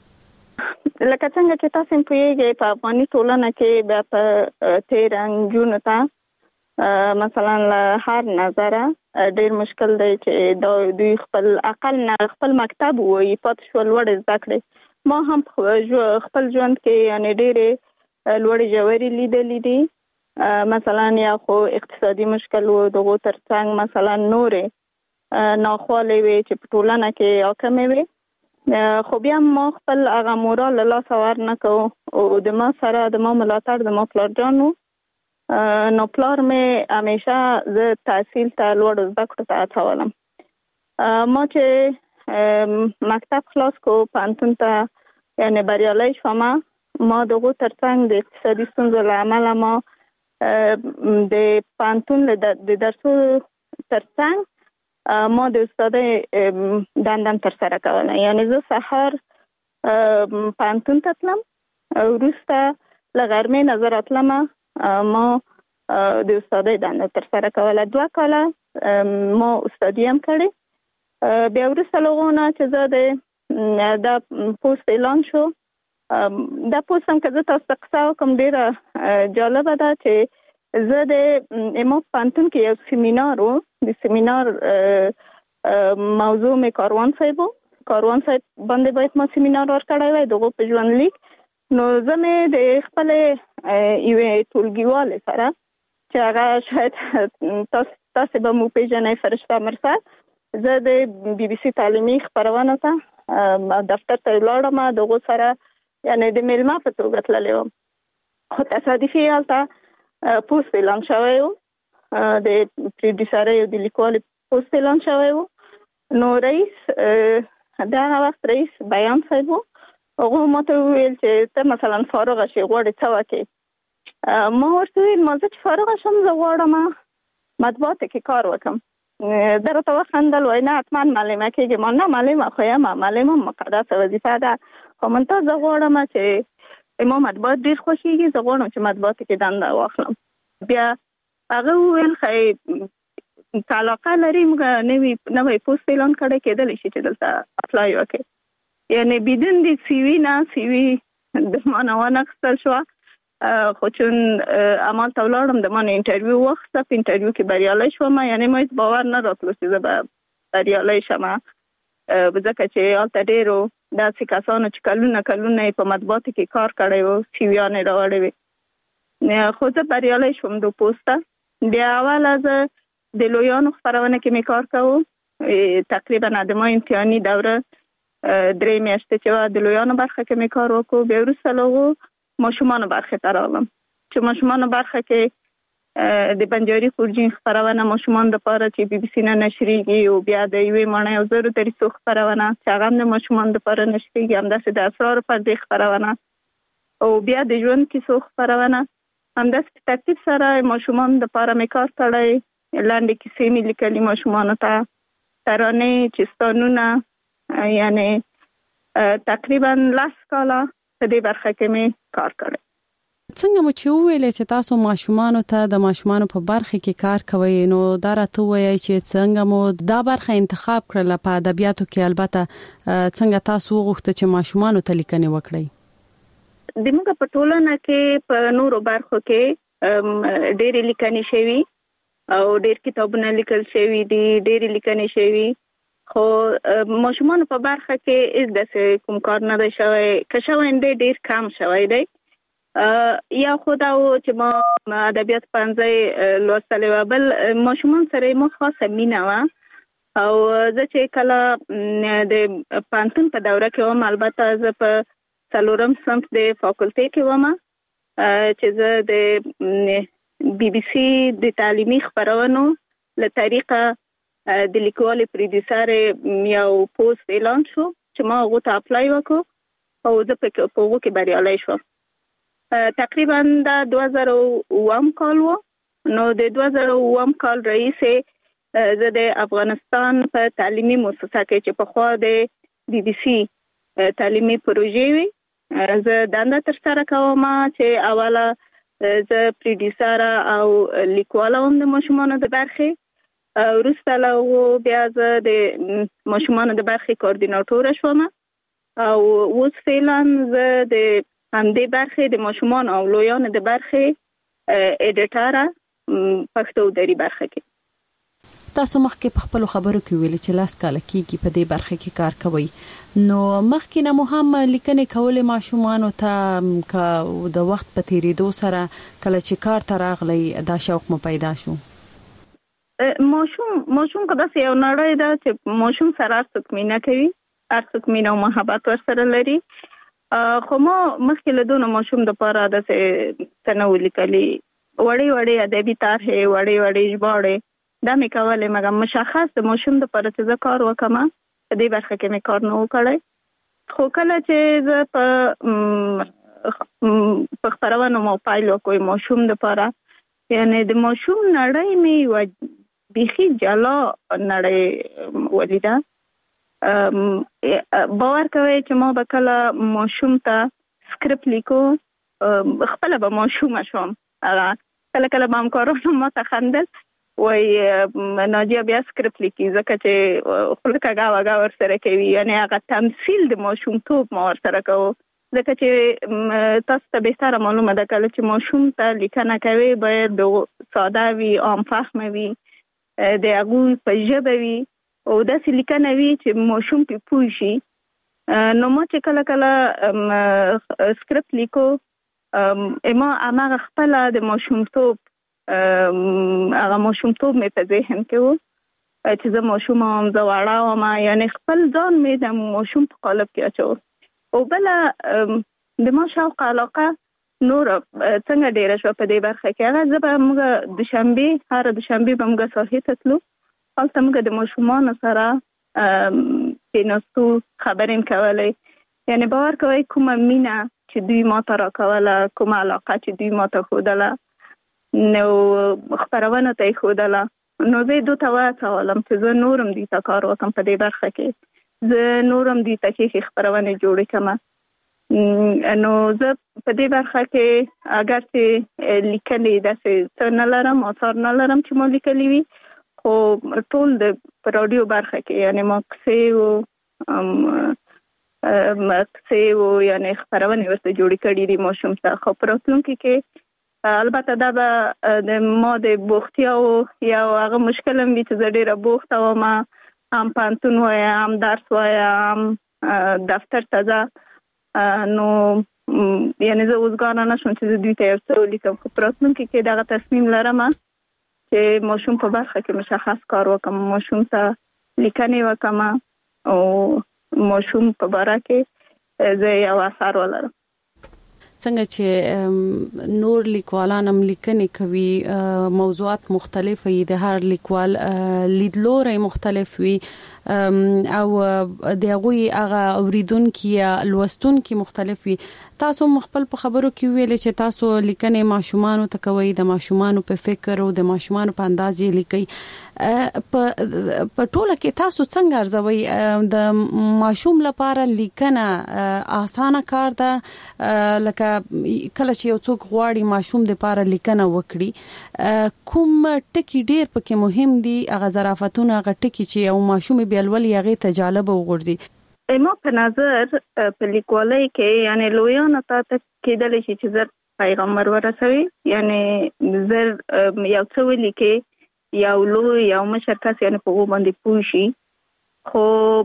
Speaker 10: لکه څنګه چې تاسو پوهیږئ په افغاني ټولنه کې بیا په تیر انجونو ته مثلا له هر نظره ډیر مشکل دی چې دوی خپل عقل نه خپل مکتب وایي پاتې شو لوړ زده کړې. ما هم خپل ژوند کې یعنی ډېرې لوړې ژورې لیدلې دي، مثلا یا خو اقتصادي مشکل و، دغو ترڅنګ مثلا نورې ناخوالې وې چې په ټولنه کې حاکمې وې، خو بیا ما خپل هغه مورال له لاسه ور نه کوو او د ما سره د ما ملاتړ د ما پلارجان و. نو پلار مې همیشه زه تحصیل ته لوړ زده کړو ته هڅولم. ما چې مکتب خلاص کو پوهنتون ته یعنی بریالۍ شوم، ما دغو ترڅنګ د اقتصادي ستونزو له امله ما د پوهنتون د درسو ترڅنګ ما د استادۍ دندم ترسره کوله، یعنی زه سهار پوهنتون ته تلم، وروسته له غرمې نه زه راتلم ما د استادۍ دنده ترسره کوله. 2 کاله ما استادي هم کړې. بیا وروسته له هغو نه چې زه د پوسټ اعلان شو، دا پوسټ هم که زه تاسو ته قصه وکړم ډېره جالبه ده چې زه د ما پوهنتون کې یو سیمینار و، د سیمینار موضوع مې کاروان صاحب و، کاروان صاحب باندې باید ما سیمینار ورکړی وای دغو په ژوندلیک. نو زه مې د خپلې یوې ټولګیوالې سره چې هغه شاید تاسو به مو پیژنئ، فرشته مرسد، زه د بي بي سي تعلیمي خپرونو ته دفتر ته ولاړم، دغو سره یعنی د میلمه په توګه تللی وم، خو تصادفي هلته پوسټ اعلان شوی و، د پروډیوسرۍ او د لیکوالې پوسټ اعلان شوی و. نو رئیس د هغه وخت رئیس بیان صاحب و، هغه ماته ویل چې ته مثلا فارغ شې غواړې څه وکې. ما ورته ویل ما چې فارغ شم زه غواړم مطبوعات کې کار وکم. درته وخندل وای نه حتما معلمه کېږي. ما نه معلمه خو یم، معلمه مقدسه وظیفه ده، خو من ته زه غواړم چې ما مطبوعات ډېر خوښېږي، زه غواړم چې مطبوعات کې دنده واخلم. بیا هغه وویل ښه که علاقه لري موږ نوی پوسټ اعلان کړی کېدلی شي چې دلته اپلای وکړي. یعنی بدون د سی وي نه سی وي د ما نه وانخیستل شوه، خو چون عمل ته ولاړم د ما نه انټرویو واخیسته. په انټرویو کې بریالی شوم. یعنی ما هېڅ باور نه راتلو چې زه به بریالی شم، ځکه چې هلته ډېرو داسې کسانو چې کلونه کلونه په مطبوعاتو کې کار کړی و سی ویانې راوړې وې، خو زه بریالی شوم د پوسټه. بیا اوله زه د لویانو خپرونه کې مې کار کوو، تقریبا د ما امتحاني دوره 3 میاشتې چې وه د لویانو برخه کې مې کار وکړو. بیا وروسته له هغو ماشومانو برخې ته راغلم چې ماشومانو برخه کې د بنجاري خورجین خپرونه ماشومان دپاره چې بي بي سي نه نشریږي، او بیا د 1,000 دریڅو خپرونه چې هغه هم د ماشومانو دپاره نشریږي، همداسې د اسرارو پردې خپرونه، او بیا د ژوند کیسو خپرونه. همداسې په ترتیب سره ماشومانو دپاره مې کار کړی. لنډې کیسې مې لیکلي ماشومانو ته، ترانې، چستانونه، یعنی تقریبا 10 کاله په دې برخه کې مې کار کړی.
Speaker 9: څنګه مو چې وویلې چې تاسو ماشومانو ته د ماشومانو په برخه کې کار کوئ، نو دا راته وایي چې څنګه مو دا برخه انتخاب کړله په ادبیاتو کې؟ البته څنګه تاسو وغوښته چې ماشومانو ته لیکنې وکړئ؟
Speaker 10: د موږ په ټولنه کې په نورو برخو کې ډېرې لیکنې شوي او ډېر کتابونه لیکل شوي دي، ډېرې لیکنې شوي، خو ماشومانو په برخه کې هیڅ داسې کوم کار نه دی شوی. که شوی دی ډېر کم شوی دی. یا خو دا و چې ما ادبیات پوهنځی لوستلی وه، بل ماشومان سره ما خاصه مینه وه. او زه چې کله د پوهنتون په دوره کې وم، البته زه په 4م صنف د فاکولټې کې وم، چې زه د بي بي سي د تعلیمي خپرونو له طریقه د لیکوالې پروډیوسر یو پوسټ اعلان شو چې ما هغو ته اپلای وکړو او زه په هغو کې بریالی شوم. تقریبا دا 2007 کال و. نو د 2007 کال رئیسې زه د افغانستان په تعلیمي مؤسسه کې چې پخوا د بي بي سي تعلیمي پروژې وي زه دنده ترسره کوم، چې اوله زه پروډیوسر او لیکواله وم د ماشومانو د برخې. وروسته له هغو بیا زه د ماشومانو د برخې کوردیناټوره شوم، او اوس فعلا زه د همدې برخې د ماشومانو او لویانو د برخې ایډیټره پښتو دري برخه کې.
Speaker 9: تاسو مخکې په خپل خبرو کې ویل چې 10 کال کېږي په دې برخه کې کار کوي، نو مخکې نه مو هم لیکنې کولې ماشومانو ته، که د وخت په تیریدو سره کله چې کار ته راغلی دا شوق مو پیدا شو؟
Speaker 10: ماشوم که داسې یو نړۍ ده چې ماشوم سره هر څوک مینه کوي، هر څوک مینه او محبت ورسره لري. خو ما مخکې له دونه ماشوم دپاره داسې څه نه وو لیکلي. وړې ادبي طرحې، وړې ژباړې دا مې کولې، مګر مشخص د ماشوم دپاره چې زه کار وکړم په دې برخه کې مې کار نه و کړی. خو کله چې زه په خپرونو مو پیل وکړو ماشوم دپاره، یعنی د ماشوم نړۍ مې یوه بیخي جلا نړۍ ولیده. باور کوئ چې ما به کله ماشوم ته سکرپټ لیکو، خپله به ماشومه شوم. کله به همکارانو ما ته خندل، وای ناجیه بیا سکرپټ لیکي، ځکه چې خوله کږه وږه ورسره کوي. یعنی هغه تمثیل د ماشومتوب ما ورسره کوو، ځکه چې تاسو ته بهتره معلومه ده کله چې ماشوم ته لیکنه کوي باید ساده وي، عام فهمه وي، د هغوی په ژبه وي، او داسې لیکنه وي چې ماشوم پې پوه شي. نو ما چې کله سکرپټ لیکو، ما هماغه خپله د ماشومتوب هغه ماشومتوب مې په ذهن کې و چې زه ماشوم وم، زه وړه وم، یعنی خپل ځان مې د ماشوم په قالب کې اچو. او بله د ما شوق علاقه نور څنګه ډیره شوه په دې برخه کې. هغه زه به موږ دوشنبې، هر دوشنبې به موږ ساحې ته تلو، هلته موږ د ماشومانو سره کېناستو، خبرې مې کولې. یعنی باور کوي کومه مینا چې دوی ماته راکوله، کومه علاقه چې دوی ماته ښودله، نو خپرونه ته یې ښودله، نو زه دوی ته وهڅولم چې زه نورم دوی ته کار وکړم په دې برخه کې، زه نورم دوی ته ښې خپرونې جوړې کړم. نو زه په دې برخه کې اگر چې لیکنې داسې څه نه لرم، آثار نه لرم چې ما لیکلي وي، خو ټول د رادیو برخه کې یعنی ما قصې و یعنی خپرونې ورته جوړې کړې دي ماشوم ته. خو په راتلونکي کې البته دا به د ما د بوختیا او یو هغه مشکل هم وي چې زه ډېره بوخته وم، هم پوهنتون وایم، هم درس وایم، هم دفتر ته ځه، نو یعنی زه اوسګاره نشم چې زه دوی ته یو څه ولیکم. خو په راتلونکي کې دغه تصمیم لرم چې ماشوم په برخه کې مشخص کار وکم، ماشوم ته لیکنې وکم او ماشوم په باره کې زه یو اثر ولرم.
Speaker 9: څنګه چې نور لیکوالان هم لیکنې کوي، موضوعات مختلف وي، د هر لیکوال لیدلوري مختلف وي او د هغه اوریدونکو یا لوستونکو مختلف وي. تاسو مخبل په خبرو کې ویل چې تاسو لیکنې ماشومان ته کوي، د ماشومان په فکر او د ماشومان په انداز یې لیکي. په ټوله کې تاسو څنګه ارزوي د ماشوم لپاره لیکنه اسانه کار ده؟ لکه کله چې یو څوک غواړي ماشوم د لپاره لیکنه وکړي، کوم ټکی ډیر پکې مهم دي؟ هغه ظرافتونه، هغه ټکی چې یو ماشوم بیلولي هغه ته جالب وګرځي.
Speaker 10: ما په نظر په لیکوالۍ کې یعنی لویانو ته کېدلی شي چې زر پیغام ورسوي، یعنی زر یو څه ولیکي، یو لوی یو مشر کس یعنی په هغه باندې پوه شي. خو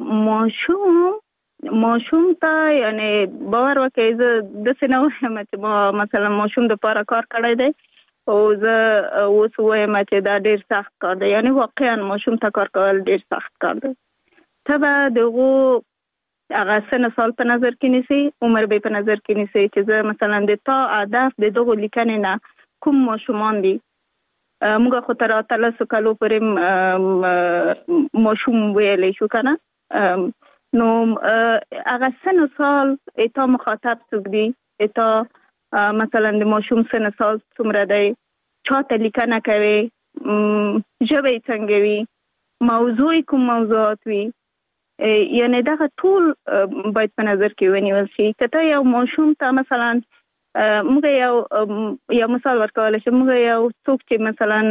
Speaker 10: ماشوم ته یعنی باور وکړئ، زه داسې نه وایم چې ما مثلا ماشوم د پاره کار کړی دی او زه اوس وایم چې دا ډېر سخت کار دی. یعنی واقعا ماشوم ته کار کول ډېر سخت کار دی. ته به دغه هغه سن سال په نظر کې نیسي، عمر به په نظر کې نیسي چې زه مثلا د تا هدف د دغه لیکنې نه کوم ماشومان دي. موږ خو تر 13 کالو پورې ماشوم ویلی شو کنه، نو هغه سن سال اته مخاطب څوک دي، اته مثلا د ماشوم سن سال څومره دی، چاته لیکنه کوي، ژبه یې څنګه وي، موضوع کوم موضوعات وي، یعنی دا ټول باید په نظر کې ونیول شي. کته یو ماشوم ته مثلا موږ یو مثال ورکول شي، موږ یو څوک چې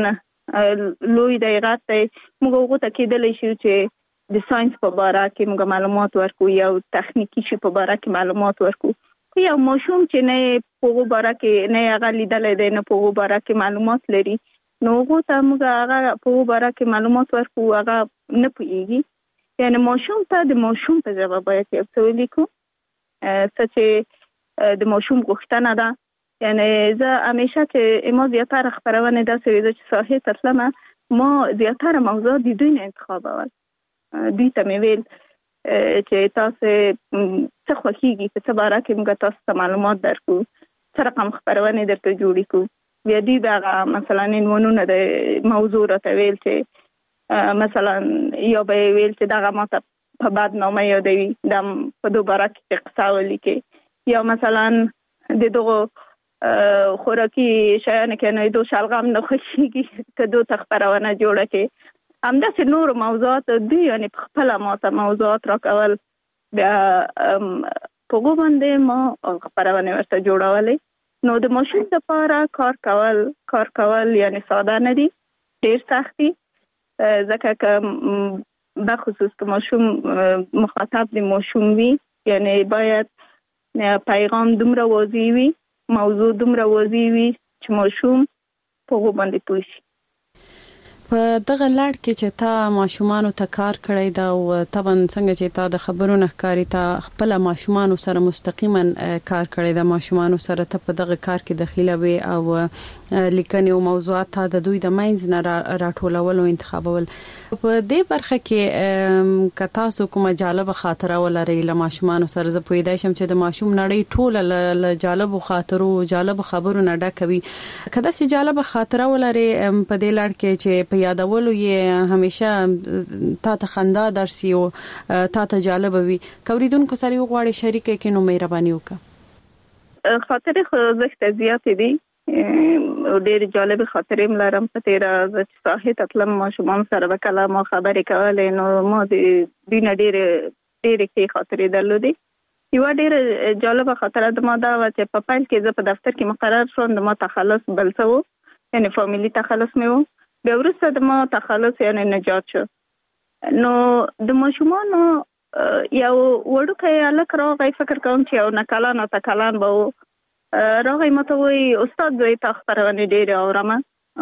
Speaker 10: مثلا لوی دایره ته موږ هغه ته کېدلی شي چې د ساينس په اړه کې موږ معلومات ورکو، یو تخنیکی شي په اړه کې معلومات ورکو. یو ماشوم چې نه په هغه اړه کې نه هغه لیدل دی، نه په هغه اړه کې معلومات لري، نو هغه ته موږ هغه په هغه اړه کې معلومات ورکو، هغه نه پوهیږي. یعنی ماشوم ته د ماشوم په ژبه باید یو څه ولیکو، څه چې د ماشوم غوښتنه ده. یعنی زه همیشه چې ما زیاتره خپرونه داسې وي چې ساحې ته تلم، ما زیاتره موضوع د دوی نه انتخابول. دوی ته مې ویل چې تاسو څه خوښیږي، په څه باره کې موږ تاسو ته معلومات درکو، څه رقم خپرونه درته جوړې کړو. بیا دوی دغه مثلا عنوانونه د موضوع راته ویل چې مثلا یا به ویل چې دغه ماته په بدنامه یادوي، دا په دوباره کې قصه ولیکي، یا مثلا د دغه خوراکي شیانو کې نه دو شلغم نه خوښیږي ته دو تخبرونه جوړه کې. همداسې نور موضوعات دوی یعنی په خپل ماته موضوعات راکول، بیا په هغه باندې ما خبرونه ورته جوړولې. نو د ماشوم لپاره کار کول یعنی ساده نه دي، ډېر سخت دي، ځکه که بخصوص که ماشوم مخاطب د ماشوم وي، یعنی باید پیغام دومره واضح وي، موضوع دومره واضح وي چې ماشوم په هغه باندې پوه شي.
Speaker 9: په دغه لړ کې چې تا ماشومان ته کار کړی دا او طبعا څنګه چې تا د خبرونو ښکاری تا خپل ماشومان سره مستقیما کار کړی دا ماشومان سره ته په دغه کار کې دخیله وي او لیکنې او موضوعات ته د دوی د ماینز نه راټولول او انتخابول. په دې برخه کې که تاسو کومه جالب خاطره ولرئ له ماشومان سره، زه پوهیدای شم چې د ماشوم نړۍ ټوله له جالب خاطرو جالب خبرو نه ډکوي. کله چې جالب خاطره ولرئ په دې لړ کې چې په یادولو یې همیشه تا ته خندا درسي او تا ته جالب وي کوریدونکو سره غواړي شریک کې نو مهرباني وکړه.
Speaker 10: خاطرې خو زښت زیاتې دي او ډېر جالب خاطرې ملرم په تیر از ساحه تطلم ماشومان سره وکړه ما خبرې کولې نو ما د دین ډېر کې خاطرې درلودي. یو ډېر جالب خاطره د ما دا و چې په پیل کې زه په دفتر کې مقرر شوم د ما تخلص بل څه و یعنی فامیلی تخلص مې و بیا وروسته د ما تخلص یعنی نجات شو. نو د ماشومانو یو وړوکی هلک راغی فکر کوم چې یو نه کلن اته کلن به و راغی ماته وایي استاد دوی تا خپرونې ډېرې اورم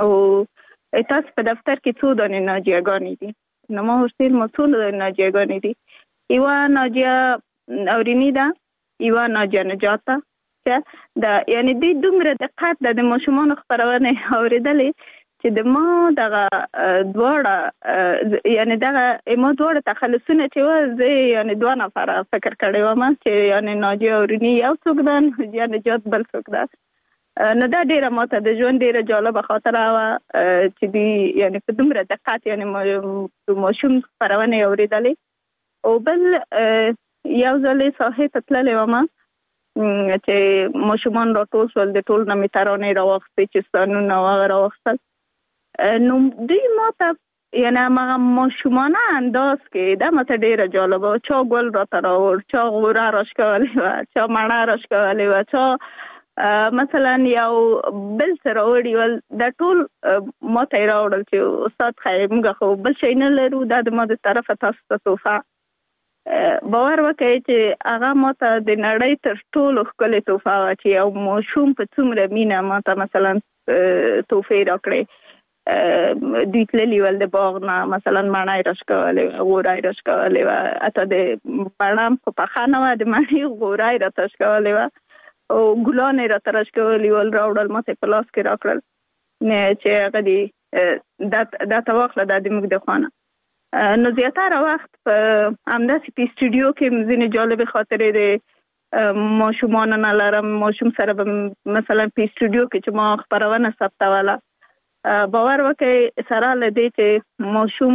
Speaker 10: او تاسو په دفتر کې څو دانې ناجیهګانې دي. نو ما ورته ویل ما څو ناجیهګانې دي یوه ناجیه اورینی ده یوه ناجیه نجات ده چې د یعنی دوی دومره دقت د ماشومانو خپرونې اورېدلې چې د ما دغه دواړه یعنی دغه ما دواړه تخلصونه چې و زه یعنی دوه نفره فکر کړی وم چې یعنی ناجیه اورینی یو څوک ده ناجیه نجات بل څوک ده. نو دا ډېره ماته د ژوند ډېره جالبه خاطره وه چې دوی یعنی په دومره دقت یعنی ماشوم خپرونې اورېدلې. او بل یو ځل ساحې ته تللې وم چې ماشومان راټول شول د ټول نه مې ترانې راواخیستې چې ستانونه هغه راواخیستل. نو دوی ماته یعنی هماغه ماشومانه انداز کې دا ماته ډېره جالبه وه. چا ګل راته راوړ چا غوره راښکولې وه چا مڼه راښکولې وه چا مثلا یو بل څه راوړي ول دا ټول ماته یې راوړل چې استاد خیر موږ خو بل شی نه لرو دا د ما د طرفه تاسو ته تحفه. باور وکړئ چې هغه ماته د نړۍ تر ټولو ښکلې تحفه وه چې یو ماشوم په څومره مینه ماته مثلا تحفې راکړې. دوی تللي ول د باغ نه مثلا مڼه یې راښکولې وه غوره یې راښکولې وه حتی د مڼه خو پخه نه وه د مڼې غوره یې راته راښکولې وه او ګلان یې راته راښکولي ول راوړل ماته په لاس کې راکړل چې هغه دې دا ته واخله دا د موږ د خوا نه. نو زیاتره وخت په همداسې په سټوډیو کې ځینې جالبې خاطرې د ماشومانو نه لرم. ماشوم سره به مثلا په سټوډیو کې چې ما خپرونه ثبتوله باور وکړئ سره له دې چې ماشوم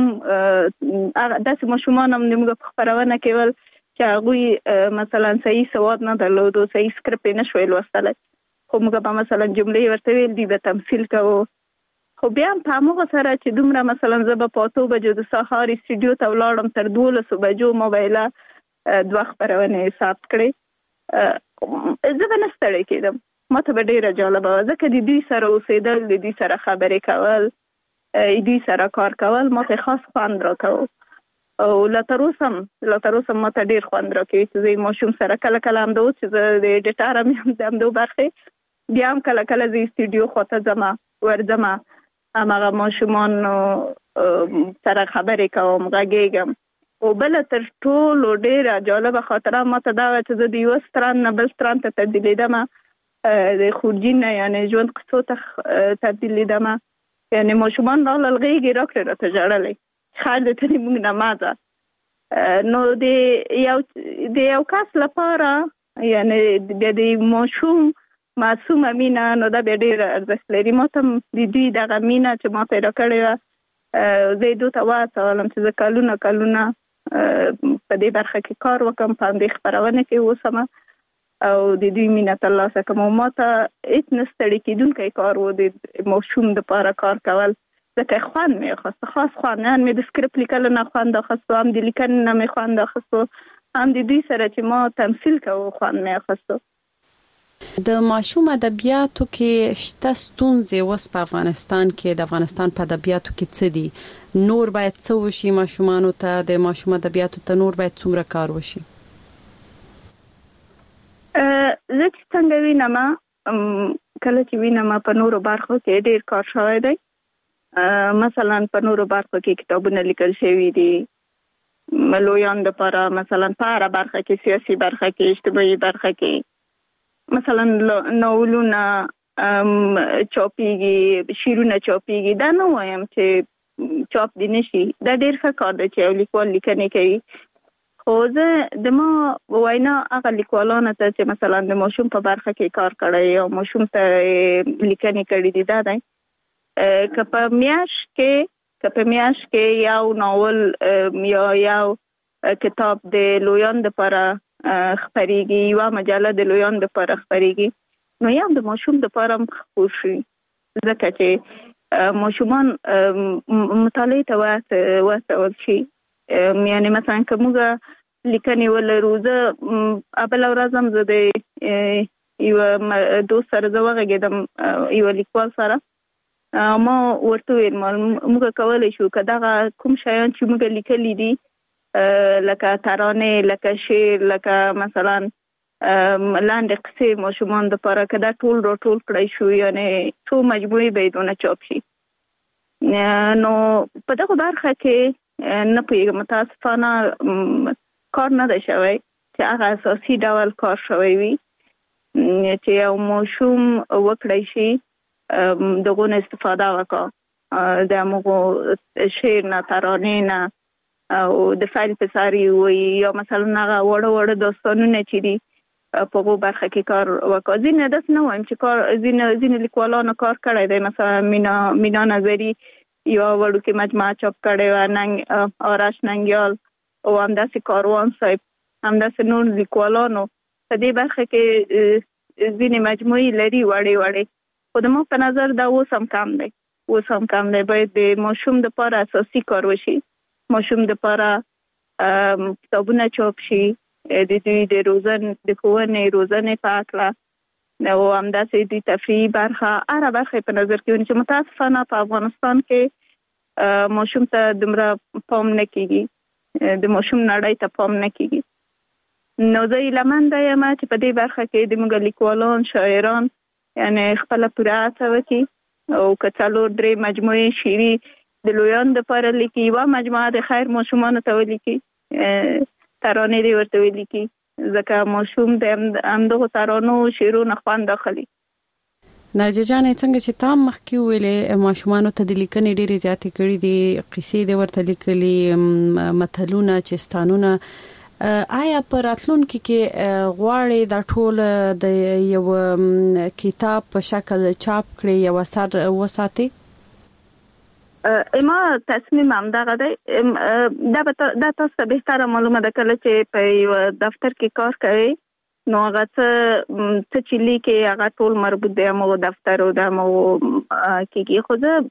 Speaker 10: داسې ماشومان هم زموږ په خپرونه کې ول چې هغوی مثلا صحیح سواد نه درلودو صحیح سکرپټ یې نه شوی لوستلی خو موږ به مثلا جملې ورته ویل دوی به تمثیل کوو. خو بیا هم په هماغه سره چې دومره مثلا زه به په 8 بجو د سهار سټوډیو ته ولاړم تر 12 بجو موبایله 2 خپرونې ثبت کړې زه به نه ستړې کېدم. ماته به ډېره جالبه وه ځکه د دوی سره اوسېدل د دوی سره خبرې کول دوی سره کار کول ماته خاص خوند راکوه او لا تر اوسه ماته ډېر خوند راکوي چې زه ماشوم سره کله کله همدا اوس چې زه د ایډیټر هم د همدو برخې بیا هم کله کله زه سټوډیو خواته ځمه ورځمه هماغه ماشومانو سره خبرې کوم غږېږم. او بله تر ټولو ډېره جالبه خاطره ماته دا وه چې زه د یوه ستران نه بل ستران ته تبدیلېدمه د خورجین نه یعنې ژوند قصو ته تبدیلېدمه یعنې ماشومان راغلل غېږې راکړې راته ژړلی خیر د ته موږ نه مه ځه. نو د یو کس لپاره یعنې بیا د ماشوم معصومه مینه نو دا بیا ډېره ارزښت لري. ما ته د دوی دغه مینه چې ما ته یې راکړې وه زه یې دوی ته وهڅولم چې زه کلونه په دې برخه کې کار وکړم په همدې خپرونه کې اوسم او د دوی مینه ترلاسه کړم. او ما ته هېڅ نه ستړي کېدونکی کار و د ماشوم دپاره کار کول ځکه خوند مې اخیسته خاص خوند هم مې د سکرپټ لیکلو نه خوند اخیستو هم د لیکنې نه مې خوند اخیستو هم د دوی سره چې ما تمثیل کوو خوند مې اخیستو.
Speaker 9: د ماشوم ادبیاتو کې شته ستونزې اوس په افغانستان کې د افغانستان په ادبیاتو کې څه دي نور باید څه وشي ماشومانو ته د ماشوم ادبیاتو ته نور باید څومره کار وشي؟
Speaker 10: زه چې څنګه وینم کله چې وینم په نورو برخو کې ډېر کار شوی دی. مثلا په نورو برخو کې کتابونه لیکل شوي دي لویان دپاره مثلا په هره برخه کې سیاسي برخه کې اجتماعي برخه کې مثلا ناولونه چاپیږي شعرونه چاپیږي دا نه وایم چې چاپ دي نشي دا ډېر ښه کار دی چې یو لیکوال لیکنې کوي. خو زه د ما وینا هغه لیکوالانو ته چې مثلا د ماشوم په برخه کې کار کړی او ماشوم ته لیکنې کړي دي دا دی که په میاشت کې که په میاش کې یو ناول یا یو کتاب د لویان لپاره خبريږي، یو مجله د لویان لپاره خبريږي، نو یو د ماشوم لپاره خپور شي، ځکه چې ماشومان مطالعه ته وسول شي. یعنی مثلا که موږ لیکنې ولرو، زه بل ورځ هم زه د یو دوست سره زه وغږېدم، یو لیکوال سره، ما ورته ویل موږ کولی شو که دغه کوم شیان چې موږ لیکلي دي لکه ترانې، لکه شعر، لکه مثلا لاندې قصې ماشومان دپاره که دا ټول راټول کړی شو، یعنی څو مجموعې به یې دونه چاپ شي. نو په دغه برخه کې نه پوهېږم، متاسفانه کار نه دی شوی چې هغه اساسي ډول کار شوی وي چې یو ماشوم وکړی شي دغه نه استفاده وکړه، د هغو شعر نه، ترانې نه، او د فیل پساري وي، یا مثلا هغه وړه داستانونه چې دي په هغو برخه کې کار وکړه. ځینې داسې نه وایم چې کار ځینې لیکوالانو کار کړی دی، مثلا مینا نظري یو وړوکې مجموعه چاپ کړې وه، آرش ننګیال او همداسې کاروان صاحب، همداسې نور لیکوالانو په دې برخه کې ځینې مجموعې لري وړې، خو د ما په نظر دا اوس هم کم دی. باید د ماشوم دپاره اساسي کار وشي، ماشوم دپاره کتابونه چاپ شي، د دوی د روزنې په هکله، او همداسې د تفریحي برخه، هره برخه په نظر کې ونیسي. متاسفانه په افغانستان کې ماشوم ته دومره پام نه کېږي، د ماشوم نړۍ ته پام نه کېږي. نو زه هیلهمنده یم چې په دې برخه کې د موږ لیکوالان، شاعران یعنی خپله پوره هڅه وکړي، او که 4-3 مجموعې شعري د لویان دپاره لیکي، یوه مجموعه د خیر ماشومانو ته ولیکي، ترانې دې ورته ولیکي، ځکه ماشوم د همدغو ترانو شعرونو خوند اخلي.
Speaker 9: ناجیه جانې، څنګه چې تا مخکې ویلې ماشومانو ته د لیکنې ډېرې زیاتې کړي دي، قصې دې ورته لیکلي، متلونه، چستانونه، آیا په راتلونکي کې غواړې دا ټول د یو کتاب په شکل چاپ کړي، یو اثر وساتي؟
Speaker 10: ما تصمیم همدغه دی. دا تاسو ته بهتره معلومه ده، کله چې په یو دفتر کې کار کوي نو هغه څه چې لیکي هغه ټول مربوط دی همغو دفترو د همغو کېږي. خو زه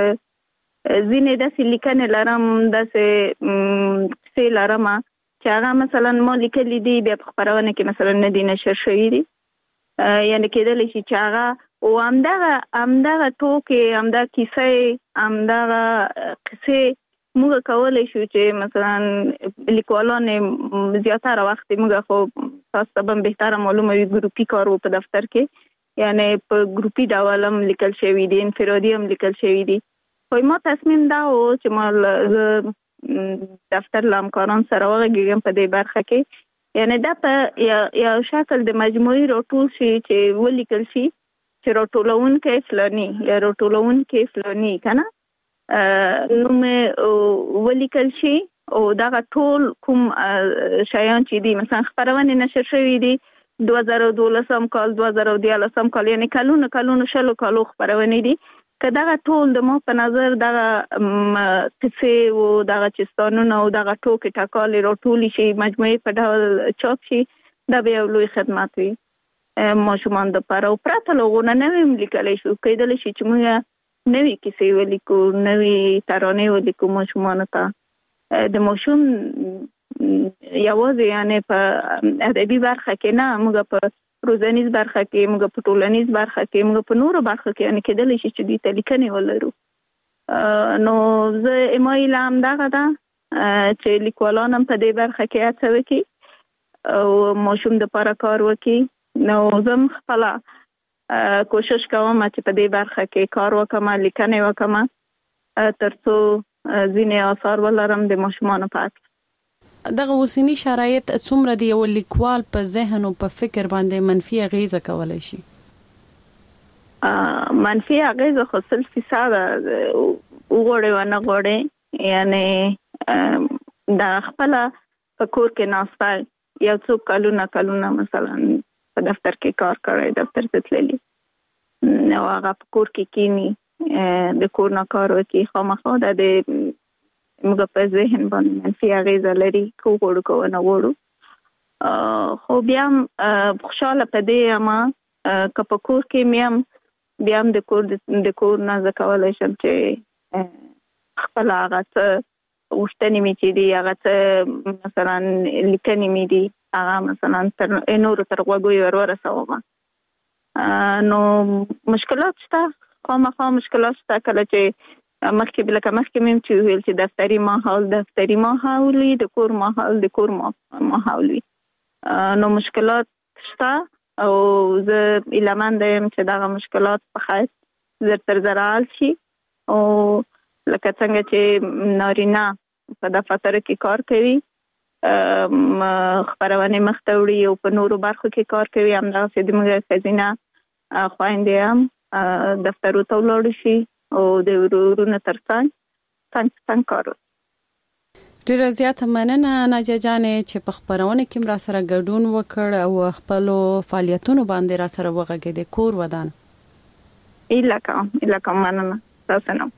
Speaker 10: ځینې داسې لیکنې لرم، داسې قصې لرم چې هغه مثلا ما لیکلي دي، بیا په خپرونه کې مثلا نه دي نشر شوي دي، یعنی کېدلی شي چې هغه او همدغه ټوکې، همدغه کیسې، همدغه قصې موږ کولی شو چې مثلا لیکوالان زیاتره وخت موږ، خو تاسو ته به بهتره معلومه وي، ګروپي کار و په دفتر کې، یعنی په ګروپي ډول هم لیکل شوي دي، انفرادي هم لیکل شوي دي. خو ما تصمیم دا و چې ما دفتر له همکاران سره وغږېږم په دې برخه کې، یعنی دا په یو شکل د مجموعي راټول شي چې ولیکل شي چې راټولونکی فلاني یا راټولونکی فلاني کنه نوم ولیکل شي، او دغه ټول کوم شیان چې دي مثلا خپرونې نشر شوي دي 2012 کال، 2013 کال، یعنی کلونو 20 کالو خپرونې دي، که دغه ټول د ما په نظر دغه قصې او دغه چستانونه او دغه ټوکې ټکالې راټولې شي، مجموعې په ډول چاپ شي، دا به یو لوی خدمت وي ماشومان دپاره. او پرته له هغو نه نوې هم لیکلی شو، کیدلی شي چې موږ نوې کیسې ولیکو، نوې ترانې ولیکو ماشومانو ته. د ماشوم یوازې یعنی په ادبي برخه کې نه، موږ په روزنیز برخه کې، موږ په ټولنیز برخه کې، موږ په نورو برخه کې یعنی کېدلی شي چې دوی ته لیکنې ولرو. نو زه ما هیله همدغه ده چې لیکوالان هم په دې برخه کې هڅه وکړي او ماشوم دپاره کار وکړي. نو زه هم خپله کوشش کوم چې په دې برخه کې کار وکړم، لیکنې وکړم، تر څو ځینې آثار ولرم د ماشومانو په اړه.
Speaker 9: دغه اوسنی شرایط څومره دی یو لیکوال په ذهن او په فکر باندې منفي اغیزه کولای شي؟
Speaker 10: منفي اغیزه خو 100% وګورئ ونه غواړئ، یعنی دا خپل په کور کې ناستل، یو څو کلونه مثلا په دفتر کې کار کوي، دفتر ته تللی، نو هغه په کور کې کینی، د کور نه کار وکړي خامخا د موږ په ذهن باندې منفي اغیزه لري کو غوړو کو نه غوړو خو بیا خوشاله پدې اما که په کور کې میم بیا هم د کور نه زکولای شم چې خپل هغه څه وشتنې می چې دی هغه څه مثلا لیکنې می دی هغه مثلا تر نور تر غوږو ورسوم نو مشکلات شته خامخا مشکلات شته کله چې مخکې مم چې ویل چې دفتری ماحول د کور ماحول وي نو مشکلات شته او زه ایلمند یم چې دغه مشکلات په خیر زر تر زر حل شي او لکه څنګه چې نارینه په دفتر کې کار کوي خبرونه مخته وړي او په نورو برخو کې کار کوي همداسې د موږ خزینه خويندې هم دفترو ته ولاړ شي او د ورونو ترڅنګ کار
Speaker 9: ډیره زیاته مننه ناجیه جانې چې په خبرونه کې را سره ګډون وکړ او خپل فعالیتونو باندې را سره وغږېد د کور ودان
Speaker 10: الکه مننه تاسو نه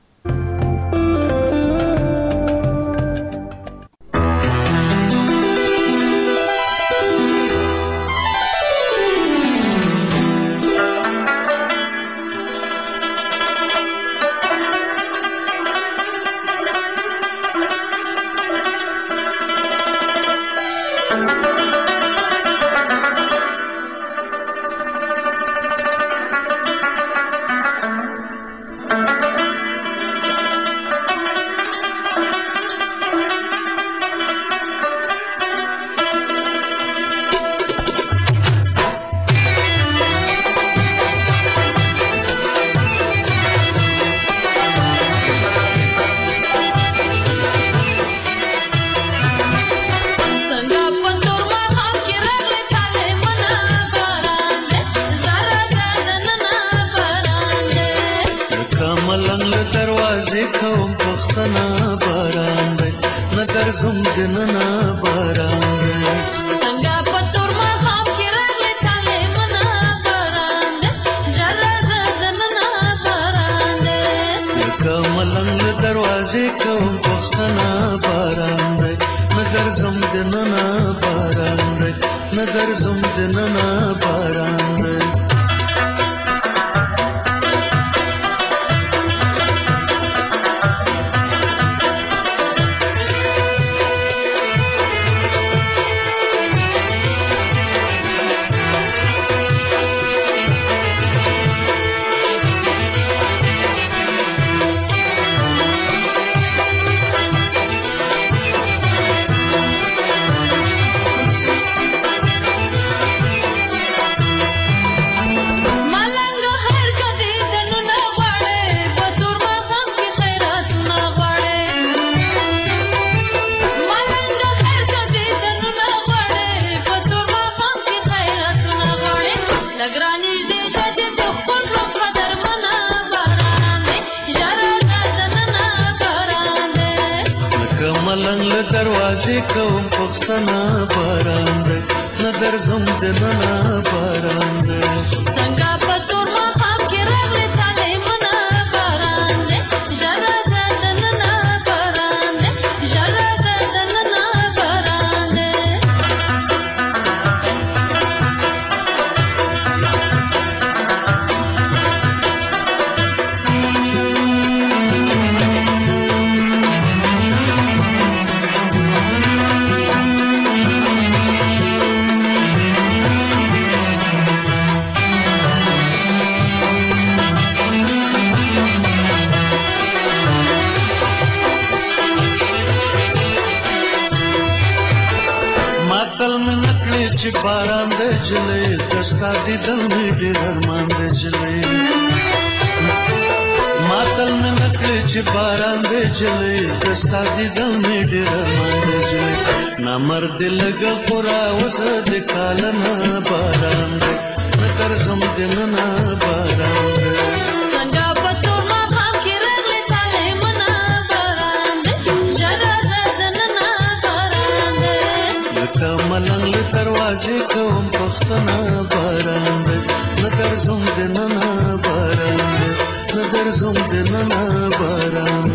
Speaker 11: مرد لګ خورا وس د کالنا باران نظر زم دننا باران
Speaker 12: څنګه په تور ما خام کې رغلې تاله منا باران جرا زدننا باران لکه ملنګ دروازې کوم پښتنه باران نظر
Speaker 11: نظر زم د ننا باران نظر زم د ننا باران